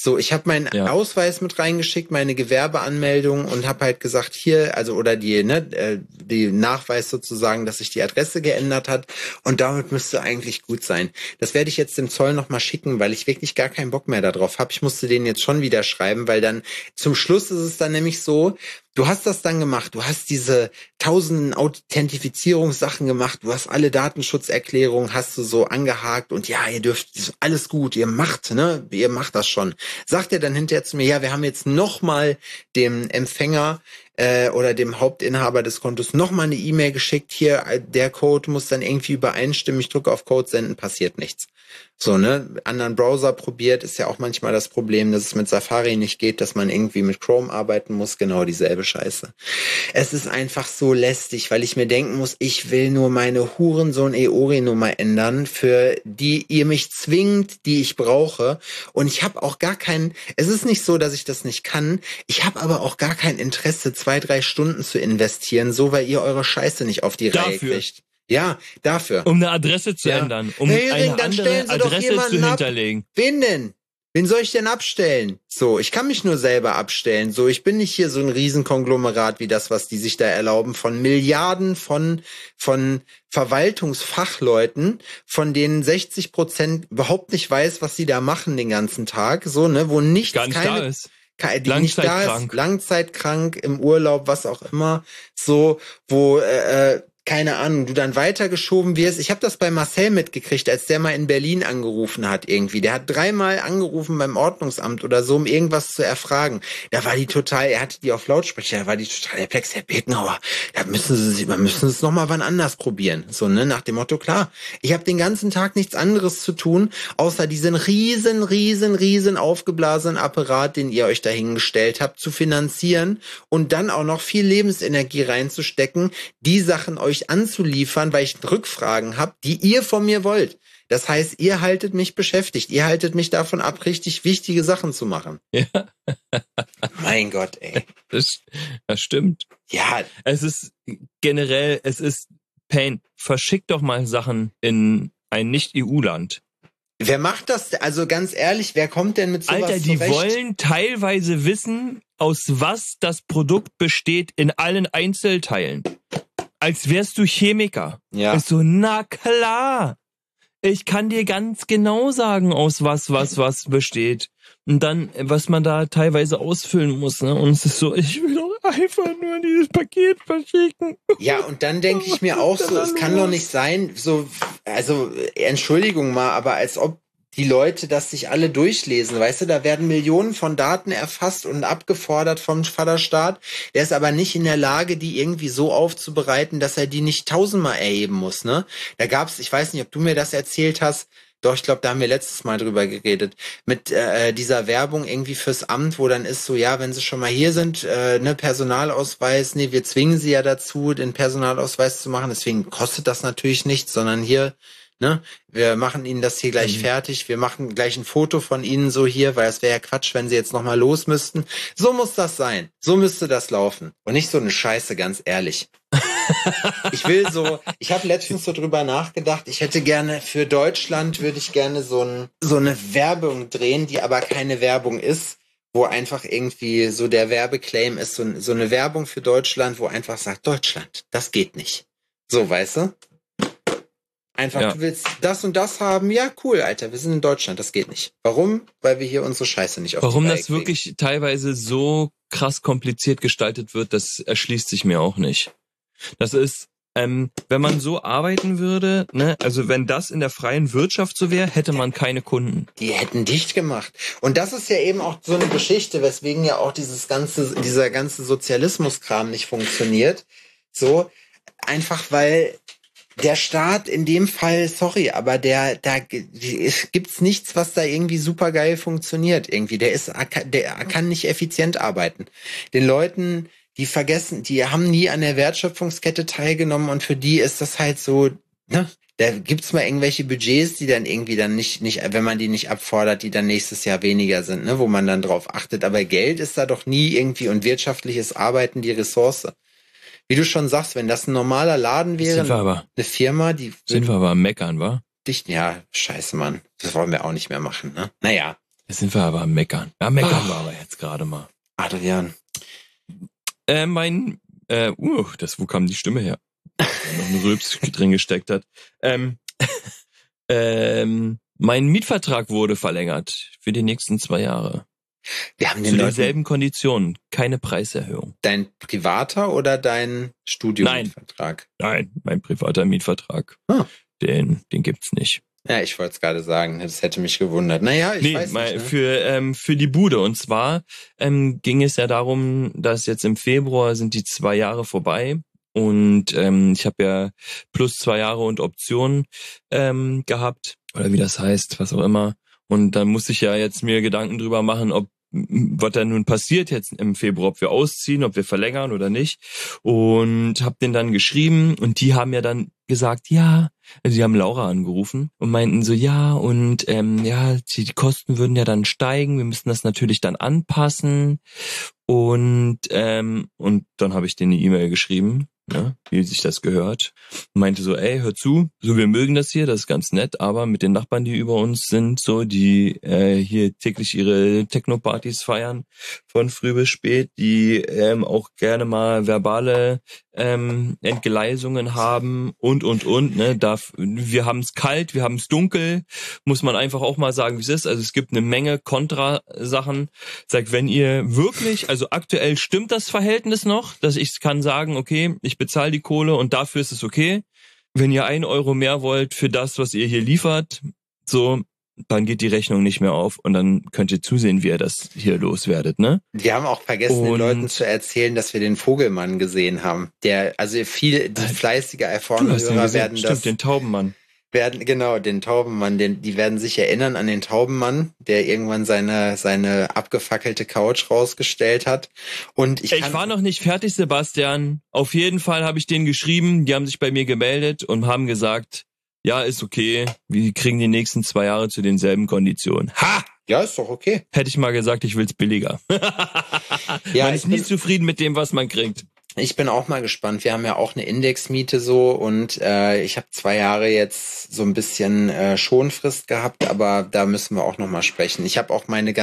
So, ich habe meinen Ausweis mit reingeschickt, meine Gewerbeanmeldung und habe halt gesagt, hier, also oder die Nachweis sozusagen, dass sich die Adresse geändert hat und damit müsste eigentlich gut sein. Das werde ich jetzt dem Zoll nochmal schicken, weil ich wirklich gar keinen Bock mehr darauf habe. Ich musste den jetzt schon wieder schreiben, weil dann zum Schluss ist es dann nämlich so, du hast das dann gemacht, du hast diese tausenden Authentifizierungssachen gemacht, du hast alle Datenschutzerklärungen, hast du so angehakt und ja, ihr dürft, alles gut, ihr macht das schon. Sagt er dann hinterher zu mir, ja, wir haben jetzt nochmal dem Empfänger oder dem Hauptinhaber des Kontos nochmal eine E-Mail geschickt, hier, der Code muss dann irgendwie übereinstimmen, ich drücke auf Code senden, passiert nichts. So, anderen Browser probiert, ist ja auch manchmal das Problem, dass es mit Safari nicht geht, dass man irgendwie mit Chrome arbeiten muss, genau dieselbe Scheiße. Es ist einfach so lästig, weil ich mir denken muss, ich will nur meine Hurensohn-EORI-Nummer ändern, für die ihr mich zwingt, die ich brauche. Und ich habe auch gar kein, es ist nicht so, dass ich das nicht kann, ich habe aber auch gar kein Interesse, 2-3 Stunden zu investieren, so weil ihr eure Scheiße nicht auf die Reihe kriegt. Ja, dafür. Um eine Adresse zu ändern, um eine andere Adresse zu hinterlegen. Wen denn? Wen soll ich denn abstellen? So, ich kann mich nur selber abstellen. So, ich bin nicht hier so ein Riesenkonglomerat wie das, was die sich da erlauben, von Milliarden von Verwaltungsfachleuten, von denen 60% überhaupt nicht weiß, was sie da machen den ganzen Tag. So, wo nichts, gar nicht da ist. Langzeitkrank, im Urlaub, was auch immer. So, wo keine Ahnung, du dann weitergeschoben wirst. Ich habe das bei Marcel mitgekriegt, als der mal in Berlin angerufen hat irgendwie. Der hat 3-mal angerufen beim Ordnungsamt oder so, um irgendwas zu erfragen. Da war die total, er hatte die auf Lautsprecher, da war die total perplex, Herr Birkenauer, da müssen Sie es noch mal wann anders probieren. So, nach dem Motto, klar, ich habe den ganzen Tag nichts anderes zu tun, außer diesen riesen aufgeblasenen Apparat, den ihr euch dahingestellt habt, zu finanzieren und dann auch noch viel Lebensenergie reinzustecken, die Sachen euch anzuliefern, weil ich Rückfragen habe, die ihr von mir wollt. Das heißt, ihr haltet mich beschäftigt. Ihr haltet mich davon ab, richtig wichtige Sachen zu machen. Ja. Mein Gott, ey. Das stimmt. Ja. Es ist Pain. Verschickt doch mal Sachen in ein Nicht-EU-Land. Wer macht das? Also ganz ehrlich, wer kommt denn mit sowas Alter, die zurecht? wollen teilweise wissen, aus was das Produkt besteht in allen Einzelteilen. Als wärst du Chemiker. Ja. Ist so, na klar. Ich kann dir ganz genau sagen, aus was besteht. Und dann, was man da teilweise ausfüllen muss, ne? Und es ist so, ich will doch einfach nur dieses Paket verschicken. Ja, und dann denke ich mir auch so, es kann doch nicht sein, so, also, Entschuldigung mal, aber als ob die Leute das sich alle durchlesen, weißt du, da werden Millionen von Daten erfasst und abgefordert vom Vaterstaat. Der ist aber nicht in der Lage, die irgendwie so aufzubereiten, dass er die nicht 1000-mal erheben muss, ne? Da gab's, ich weiß nicht, ob du mir das erzählt hast, doch, ich glaube, da haben wir letztes Mal drüber geredet, mit dieser Werbung irgendwie fürs Amt, wo dann ist so, ja, wenn sie schon mal hier sind, Personalausweis, wir zwingen sie ja dazu, den Personalausweis zu machen, deswegen kostet das natürlich nichts, sondern hier, wir machen Ihnen das hier gleich fertig, wir machen gleich ein Foto von Ihnen so hier, weil es wäre ja Quatsch, wenn Sie jetzt nochmal los müssten. So muss das sein. So müsste das laufen. Und nicht so eine Scheiße, ganz ehrlich. Ich habe letztens so drüber nachgedacht, ich hätte gerne, für Deutschland würde ich gerne so eine Werbung drehen, die aber keine Werbung ist, wo einfach irgendwie so der Werbeclaim ist, so eine Werbung für Deutschland, wo einfach sagt, Deutschland, das geht nicht. So, weißt du? Einfach, Du willst das und das haben, ja cool, Alter, wir sind in Deutschland, das geht nicht. Warum? Weil wir hier unsere Scheiße nicht auf Warum die Reihe das wirklich teilweise so krass kompliziert gestaltet wird, das erschließt sich mir auch nicht. Das ist, wenn man so arbeiten würde, also wenn das in der freien Wirtschaft so wäre, hätte man keine Kunden. Die hätten dicht gemacht. Und das ist ja eben auch so eine Geschichte, weswegen ja auch dieser ganze Sozialismuskram nicht funktioniert. So, einfach weil der Staat in dem Fall, sorry, aber gibt's nichts, was da irgendwie super geil funktioniert irgendwie. Der kann nicht effizient arbeiten. Den Leuten, die haben nie an der Wertschöpfungskette teilgenommen und für die ist das halt so, da gibt's mal irgendwelche Budgets, die dann irgendwie dann nicht, wenn man die nicht abfordert, die dann nächstes Jahr weniger sind, wo man dann drauf achtet. Aber Geld ist da doch nie irgendwie und wirtschaftliches Arbeiten die Ressource. Wie du schon sagst, wenn das ein normaler Laden wäre, eine Firma, Sind wir aber am Meckern, wa? Ja, scheiße, Mann. Das wollen wir auch nicht mehr machen, ne? Naja. Jetzt sind wir aber am Meckern. Ja, meckern wir aber jetzt gerade mal. Adrian. Wo kam die Stimme her? Noch ein Rülps drin gesteckt hat. Mein Mietvertrag wurde verlängert für die nächsten 2 Jahre. Wir haben Zu denselben Konditionen, keine Preiserhöhung. Dein privater oder dein Studiummietvertrag? Nein, mein privater Mietvertrag. Den gibt's nicht. Ja, ich wollte es gerade sagen, das hätte mich gewundert. Naja, ich weiß nicht. Ne? Für die Bude. Und zwar ging es ja darum, dass jetzt im Februar sind die 2 Jahre vorbei. Und ich habe ja plus 2 Jahre und Optionen gehabt. Oder wie das heißt, was auch immer. Und dann muss ich ja jetzt mir Gedanken drüber machen, was da nun passiert jetzt im Februar, ob wir ausziehen, ob wir verlängern oder nicht. Und habe denen dann geschrieben und die haben ja dann gesagt, ja, also die haben Laura angerufen und meinten so, ja, und die Kosten würden ja dann steigen, wir müssen das natürlich dann anpassen. Und dann habe ich denen eine E-Mail geschrieben, ne, wie sich das gehört. Und meinte so, ey, hör zu, so wir mögen das hier, das ist ganz nett, aber mit den Nachbarn, die über uns sind, so die hier täglich ihre Techno-Partys feiern, von früh bis spät, die auch gerne mal verbale Entgleisungen haben und, ne, wir haben es kalt, wir haben es dunkel, muss man einfach auch mal sagen, wie es ist. Also es gibt eine Menge Kontrasachen. Sagt, wenn ihr wirklich, also aktuell stimmt das Verhältnis noch, dass ich kann sagen, okay, ich bezahle die Kohle und dafür ist es okay. Wenn ihr 1 Euro mehr wollt für das, was ihr hier liefert, so, dann geht die Rechnung nicht mehr auf und dann könnt ihr zusehen, wie ihr das hier loswerdet, ne? Wir haben auch vergessen, den Leuten zu erzählen, dass wir den Vogelmann gesehen haben. Die fleißige, erfahrene Hörer werden Stimmt, den Taubenmann. Den Taubenmann, die werden sich erinnern an den Taubenmann, der irgendwann seine abgefackelte Couch rausgestellt hat. Und ich war noch nicht fertig, Sebastian. Auf jeden Fall habe ich denen geschrieben, die haben sich bei mir gemeldet und haben gesagt, ja, ist okay, wir kriegen die nächsten 2 Jahre zu denselben Konditionen. Ha! Ja, ist doch okay. Hätte ich mal gesagt, ich will's billiger. Ja, man ist nie zufrieden mit dem, was man kriegt. Ich bin auch mal gespannt. Wir haben ja auch eine Indexmiete so und ich habe 2 Jahre jetzt so ein bisschen Schonfrist gehabt, aber da müssen wir auch noch mal sprechen. Ich habe auch meine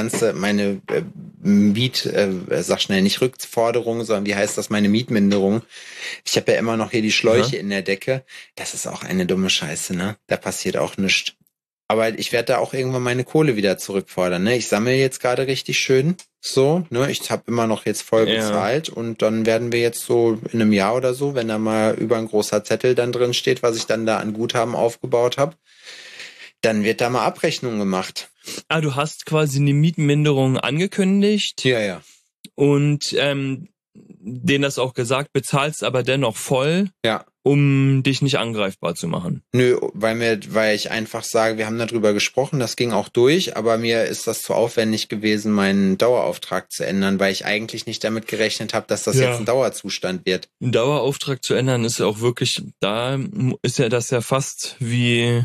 nicht Rückforderung, sondern wie heißt das, meine Mietminderung. Ich habe ja immer noch hier die Schläuche in der Decke. Das ist auch eine dumme Scheiße, ne? Da passiert auch nichts. Aber ich werde da auch irgendwann meine Kohle wieder zurückfordern, ne? Ich sammle jetzt gerade richtig schön, so, ne? Ich habe immer noch jetzt voll bezahlt und dann werden wir jetzt so in einem Jahr oder so, wenn da mal über ein großer Zettel dann drin steht, was ich dann da an Guthaben aufgebaut habe, dann wird da mal Abrechnung gemacht. Ah, du hast quasi eine Mietminderung angekündigt? Ja. Und denen das auch gesagt, bezahlst aber dennoch voll? Ja. Um dich nicht angreifbar zu machen. Nö, weil ich einfach sage, wir haben darüber gesprochen, das ging auch durch, aber mir ist das zu aufwendig gewesen, meinen Dauerauftrag zu ändern, weil ich eigentlich nicht damit gerechnet habe, dass das jetzt ein Dauerzustand wird. Ein Dauerauftrag zu ändern ist ja auch wirklich, da ist ja das ja fast wie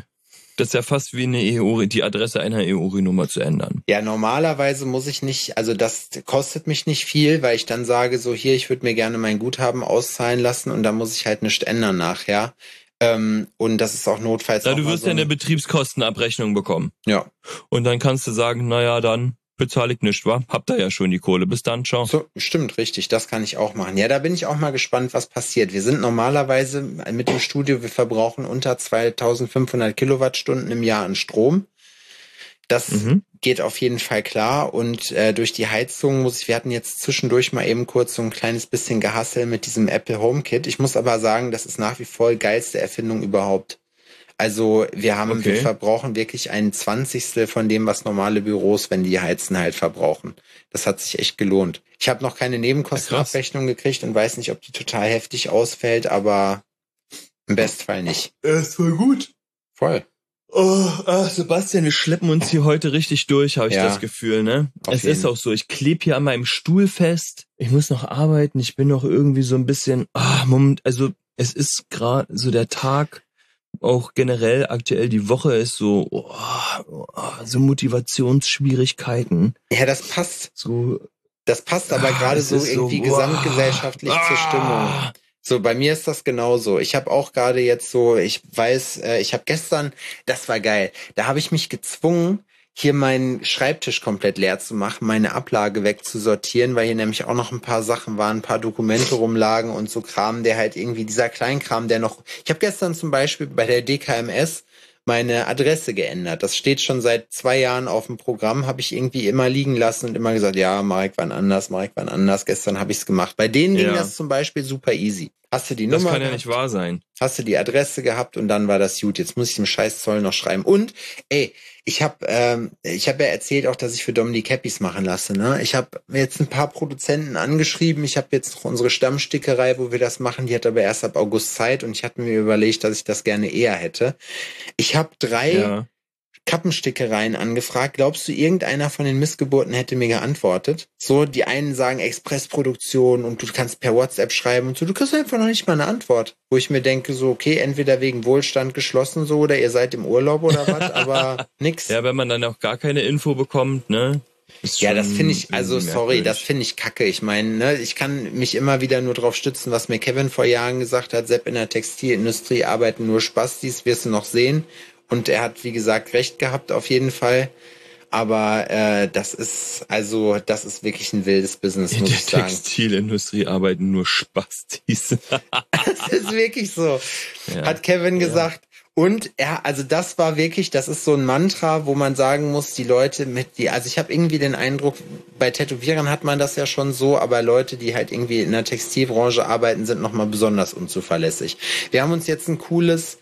eine die Adresse einer EURI-Nummer zu ändern. Ja, normalerweise muss ich nicht, also das kostet mich nicht viel, weil ich dann sage, so hier, ich würde mir gerne mein Guthaben auszahlen lassen und da muss ich halt nichts ändern nachher. Und das ist auch notfalls. Du wirst ja eine Betriebskostenabrechnung bekommen. Ja. Und dann kannst du sagen, naja, dann bezahle ich nichts, wa? Habt ihr ja schon die Kohle. Bis dann, ciao. So, stimmt, richtig. Das kann ich auch machen. Ja, da bin ich auch mal gespannt, was passiert. Wir sind normalerweise mit dem Studio, wir verbrauchen unter 2500 Kilowattstunden im Jahr an Strom. Das geht auf jeden Fall klar. Und durch die Heizung wir hatten jetzt zwischendurch mal eben kurz so ein kleines bisschen Gehassel mit diesem Apple HomeKit. Ich muss aber sagen, das ist nach wie vor die geilste Erfindung überhaupt. Also wir verbrauchen wirklich 1/20 von dem, was normale Büros, wenn die heizen, halt verbrauchen. Das hat sich echt gelohnt. Ich habe noch keine Nebenkostenabrechnung gekriegt und weiß nicht, ob die total heftig ausfällt, aber im Bestfall nicht. Ist voll gut. Voll. Sebastian, wir schleppen uns hier heute richtig durch, habe ich das Gefühl, ne? Es ist auch so, ich klebe hier an meinem Stuhl fest. Ich muss noch arbeiten, ich bin noch irgendwie so ein bisschen, also es ist gerade so der Tag, auch generell aktuell die Woche ist so, so Motivationsschwierigkeiten. Ja, das passt. So, das passt aber gerade so irgendwie gesamtgesellschaftlich zur Stimmung. So, bei mir ist das genauso. Ich habe auch gerade jetzt so, ich weiß, ich habe gestern, das war geil, da habe ich mich gezwungen, hier meinen Schreibtisch komplett leer zu machen, meine Ablage wegzusortieren, weil hier nämlich auch noch ein paar Sachen waren, ein paar Dokumente rumlagen und so Kram, der halt irgendwie, dieser Kleinkram, der noch, ich habe gestern zum Beispiel bei der DKMS meine Adresse geändert. Das steht schon seit 2 Jahren auf dem Programm, habe ich irgendwie immer liegen lassen und immer gesagt, ja, Marek, wann anders. Gestern habe ich es gemacht. Bei denen ging das zum Beispiel super easy. Hast du die Nummer Das kann ja gehabt, nicht wahr sein. hast du die Adresse gehabt und dann war das gut. Jetzt muss ich dem scheiß Zoll noch schreiben. Und, ey, ich hab ja erzählt auch, dass ich für Dom die Cappies machen lasse, ne? Ich habe jetzt ein paar Produzenten angeschrieben. Ich habe jetzt noch unsere Stammstickerei, wo wir das machen. Die hat aber erst ab August Zeit und ich hatte mir überlegt, dass ich das gerne eher hätte. Ich habe 3 Kappenstickereien angefragt. Glaubst du, irgendeiner von den Missgeburten hätte mir geantwortet? So, die einen sagen Expressproduktion und du kannst per WhatsApp schreiben und so. Du kriegst einfach noch nicht mal eine Antwort. Wo ich mir denke, so, okay, entweder wegen Wohlstand geschlossen so oder ihr seid im Urlaub oder was, aber nix. Ja, wenn man dann auch gar keine Info bekommt, ne? Ja, das finde ich, also sorry, das finde ich kacke. Ich meine, ne, ich kann mich immer wieder nur drauf stützen, was mir Kevin vor Jahren gesagt hat. Sepp, in der Textilindustrie arbeiten nur Spastis, wirst du noch sehen. Und er hat, wie gesagt, recht gehabt auf jeden Fall. Aber das ist wirklich ein wildes Business, muss ich sagen. In der Textilindustrie arbeiten nur Spastis. Das ist wirklich so, hat Kevin gesagt. Und das war wirklich, das ist so ein Mantra, wo man sagen muss, die Leute also ich habe irgendwie den Eindruck, bei Tätowierern hat man das ja schon so, aber Leute, die halt irgendwie in der Textilbranche arbeiten, sind nochmal besonders unzuverlässig. Wir haben uns ein cooles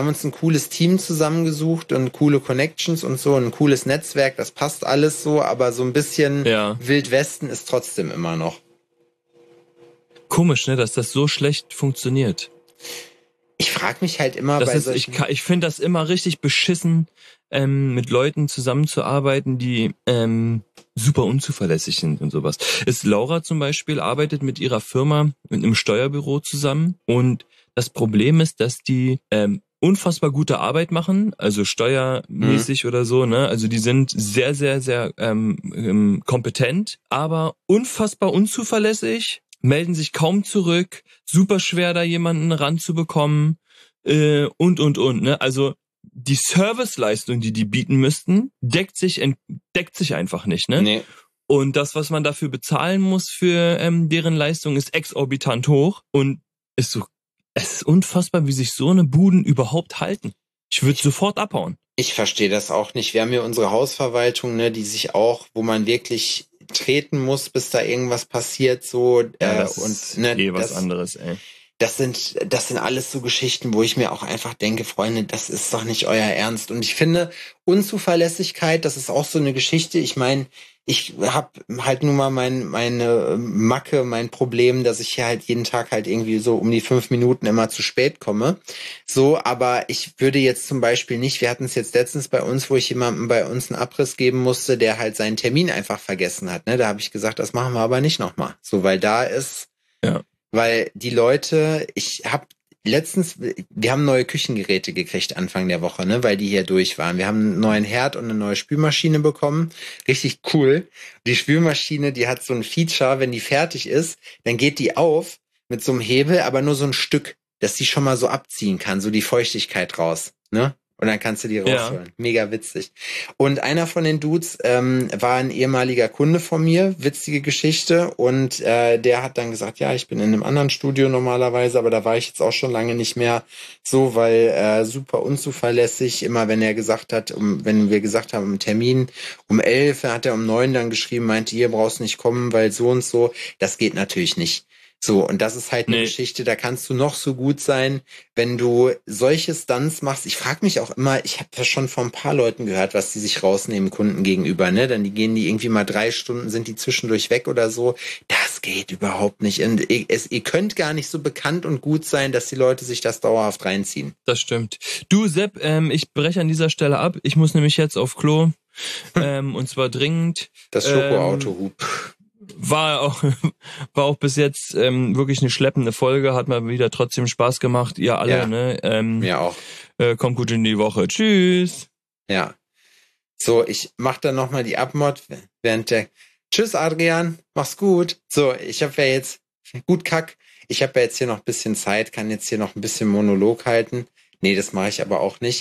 Team zusammengesucht und coole Connections und so, ein cooles Netzwerk, das passt alles so, aber so ein bisschen Wildwesten ist trotzdem immer noch. Komisch, ne, dass das so schlecht funktioniert. Ich frage mich halt immer ich finde das immer richtig beschissen, mit Leuten zusammenzuarbeiten, die super unzuverlässig sind und sowas. Laura zum Beispiel arbeitet mit ihrer Firma mit einem Steuerbüro zusammen und das Problem ist, dass die unfassbar gute Arbeit machen, also steuermäßig oder so, ne? Also die sind sehr, sehr, sehr kompetent, aber unfassbar unzuverlässig, melden sich kaum zurück, super schwer da jemanden ranzubekommen und, ne? Also die Serviceleistung, die bieten müssten, deckt sich einfach nicht, ne? Nee. Und das, was man dafür bezahlen muss für deren Leistung, ist exorbitant hoch und ist so. Es ist unfassbar, wie sich so eine Buden überhaupt halten. Ich würde sofort abhauen. Ich verstehe das auch nicht. Wir haben hier unsere Hausverwaltung, ne, die sich auch, wo man wirklich treten muss, bis da irgendwas passiert, so. Das ist was anderes, ey. Das sind alles so Geschichten, wo ich mir auch einfach denke, Freunde, das ist doch nicht euer Ernst. Und ich finde, Unzuverlässigkeit, das ist auch so eine Geschichte. Ich meine, ich habe halt nun mal meine Macke, mein Problem, dass ich hier halt jeden Tag halt irgendwie so um die 5 Minuten immer zu spät komme. So, aber ich würde jetzt zum Beispiel nicht, wir hatten es jetzt letztens bei uns, wo ich jemandem bei uns einen Abriss geben musste, der halt seinen Termin einfach vergessen hat. Ne? Da habe ich gesagt, das machen wir aber nicht nochmal. So, weil da ist... Ja. Weil die Leute, wir haben neue Küchengeräte gekriegt Anfang der Woche, ne, weil die hier durch waren. Wir haben einen neuen Herd und eine neue Spülmaschine bekommen. Richtig cool. Die Spülmaschine, die hat so ein Feature, wenn die fertig ist, dann geht die auf mit so einem Hebel, aber nur so ein Stück, dass die schon mal so abziehen kann, so die Feuchtigkeit raus, ne? Und dann kannst du die rausholen. Ja. Mega witzig. Und einer von den Dudes war ein ehemaliger Kunde von mir. Witzige Geschichte. Und der hat dann gesagt, ja, ich bin in einem anderen Studio normalerweise, aber da war ich jetzt auch schon lange nicht mehr so, weil super unzuverlässig. Immer wenn er gesagt hat, wenn wir gesagt haben, Termin um 11, hat er um 9 dann geschrieben, meinte, ihr brauchst nicht kommen, weil so und so. Das geht natürlich nicht. So, und das ist halt eine Geschichte, da kannst du noch so gut sein, wenn du solche Stunts machst. Ich frage mich auch immer, ich habe ja schon von ein paar Leuten gehört, was die sich rausnehmen Kunden gegenüber, ne? Dann gehen die irgendwie mal 3 Stunden, sind die zwischendurch weg oder so. Das geht überhaupt nicht. Und ihr könnt gar nicht so bekannt und gut sein, dass die Leute sich das dauerhaft reinziehen. Das stimmt. Du, Sepp, ich breche an dieser Stelle ab. Ich muss nämlich jetzt auf Klo. Und zwar dringend. Das Schokoauto-Hub. War auch bis jetzt wirklich eine schleppende Folge, hat mal wieder trotzdem Spaß gemacht, ihr alle, ja. Ne? Mir auch. Kommt gut in die Woche. Tschüss. Ja. So, ich mach dann nochmal die Abmod während der... Tschüss, Adrian, mach's gut. So, ich habe ja jetzt... Gut, Kack. Ich habe ja jetzt hier noch ein bisschen Zeit, kann jetzt hier noch ein bisschen Monolog halten. Nee, das mache ich aber auch nicht.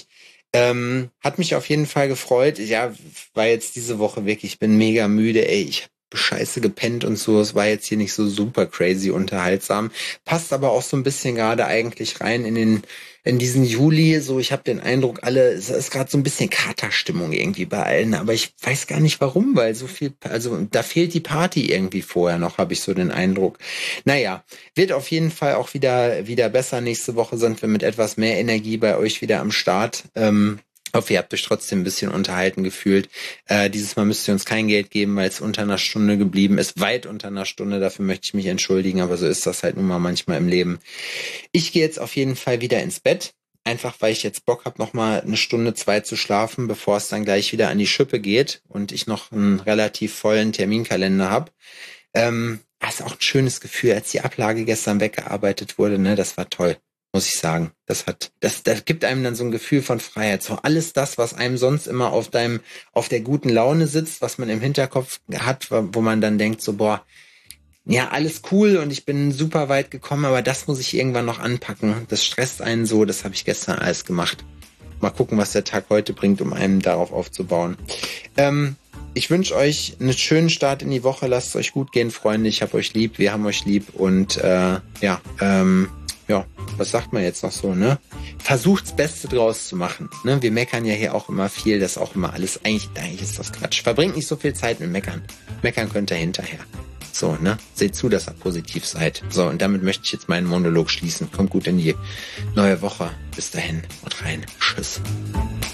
Hat mich auf jeden Fall gefreut. Ja, war jetzt diese Woche wirklich, ich bin mega müde, ey, ich habe scheiße gepennt und so. Es war jetzt hier nicht so super crazy unterhaltsam. Passt aber auch so ein bisschen gerade eigentlich rein in diesen Juli. So, ich habe den Eindruck, es ist gerade so ein bisschen Katerstimmung irgendwie bei allen, aber ich weiß gar nicht warum, weil so viel, also da fehlt die Party irgendwie vorher noch, habe ich so den Eindruck. Naja, wird auf jeden Fall auch wieder besser. Nächste Woche sind wir mit etwas mehr Energie bei euch wieder am Start. Hoffe, ihr habt euch trotzdem ein bisschen unterhalten gefühlt. Dieses Mal müsst ihr uns kein Geld geben, weil es unter einer Stunde geblieben ist. Weit unter einer Stunde, dafür möchte ich mich entschuldigen, aber so ist das halt nun mal manchmal im Leben. Ich gehe jetzt auf jeden Fall wieder ins Bett. Einfach, weil ich jetzt Bock habe, nochmal 1 Stunde, 2 zu schlafen, bevor es dann gleich wieder an die Schippe geht und ich noch einen relativ vollen Terminkalender habe. Das ist auch ein schönes Gefühl, als die Ablage gestern weggearbeitet wurde, ne? Das war toll. Muss ich sagen. Das gibt einem dann so ein Gefühl von Freiheit. So alles das, was einem sonst immer auf der guten Laune sitzt, was man im Hinterkopf hat, wo man dann denkt so, boah, ja, alles cool und ich bin super weit gekommen, aber das muss ich irgendwann noch anpacken. Das stresst einen so, das habe ich gestern alles gemacht. Mal gucken, was der Tag heute bringt, um einen darauf aufzubauen. Ich wünsche euch einen schönen Start in die Woche. Lasst es euch gut gehen, Freunde. Ich hab euch lieb, wir haben euch lieb und ja, was sagt man jetzt noch so, ne? Versucht's Beste draus zu machen, ne? Wir meckern ja hier auch immer viel, das ist auch immer alles, eigentlich ist das Quatsch. Verbringt nicht so viel Zeit mit Meckern. Meckern könnt ihr hinterher. So, ne? Seht zu, dass ihr positiv seid. So, und damit möchte ich jetzt meinen Monolog schließen. Kommt gut in die neue Woche. Bis dahin. Und rein. Tschüss.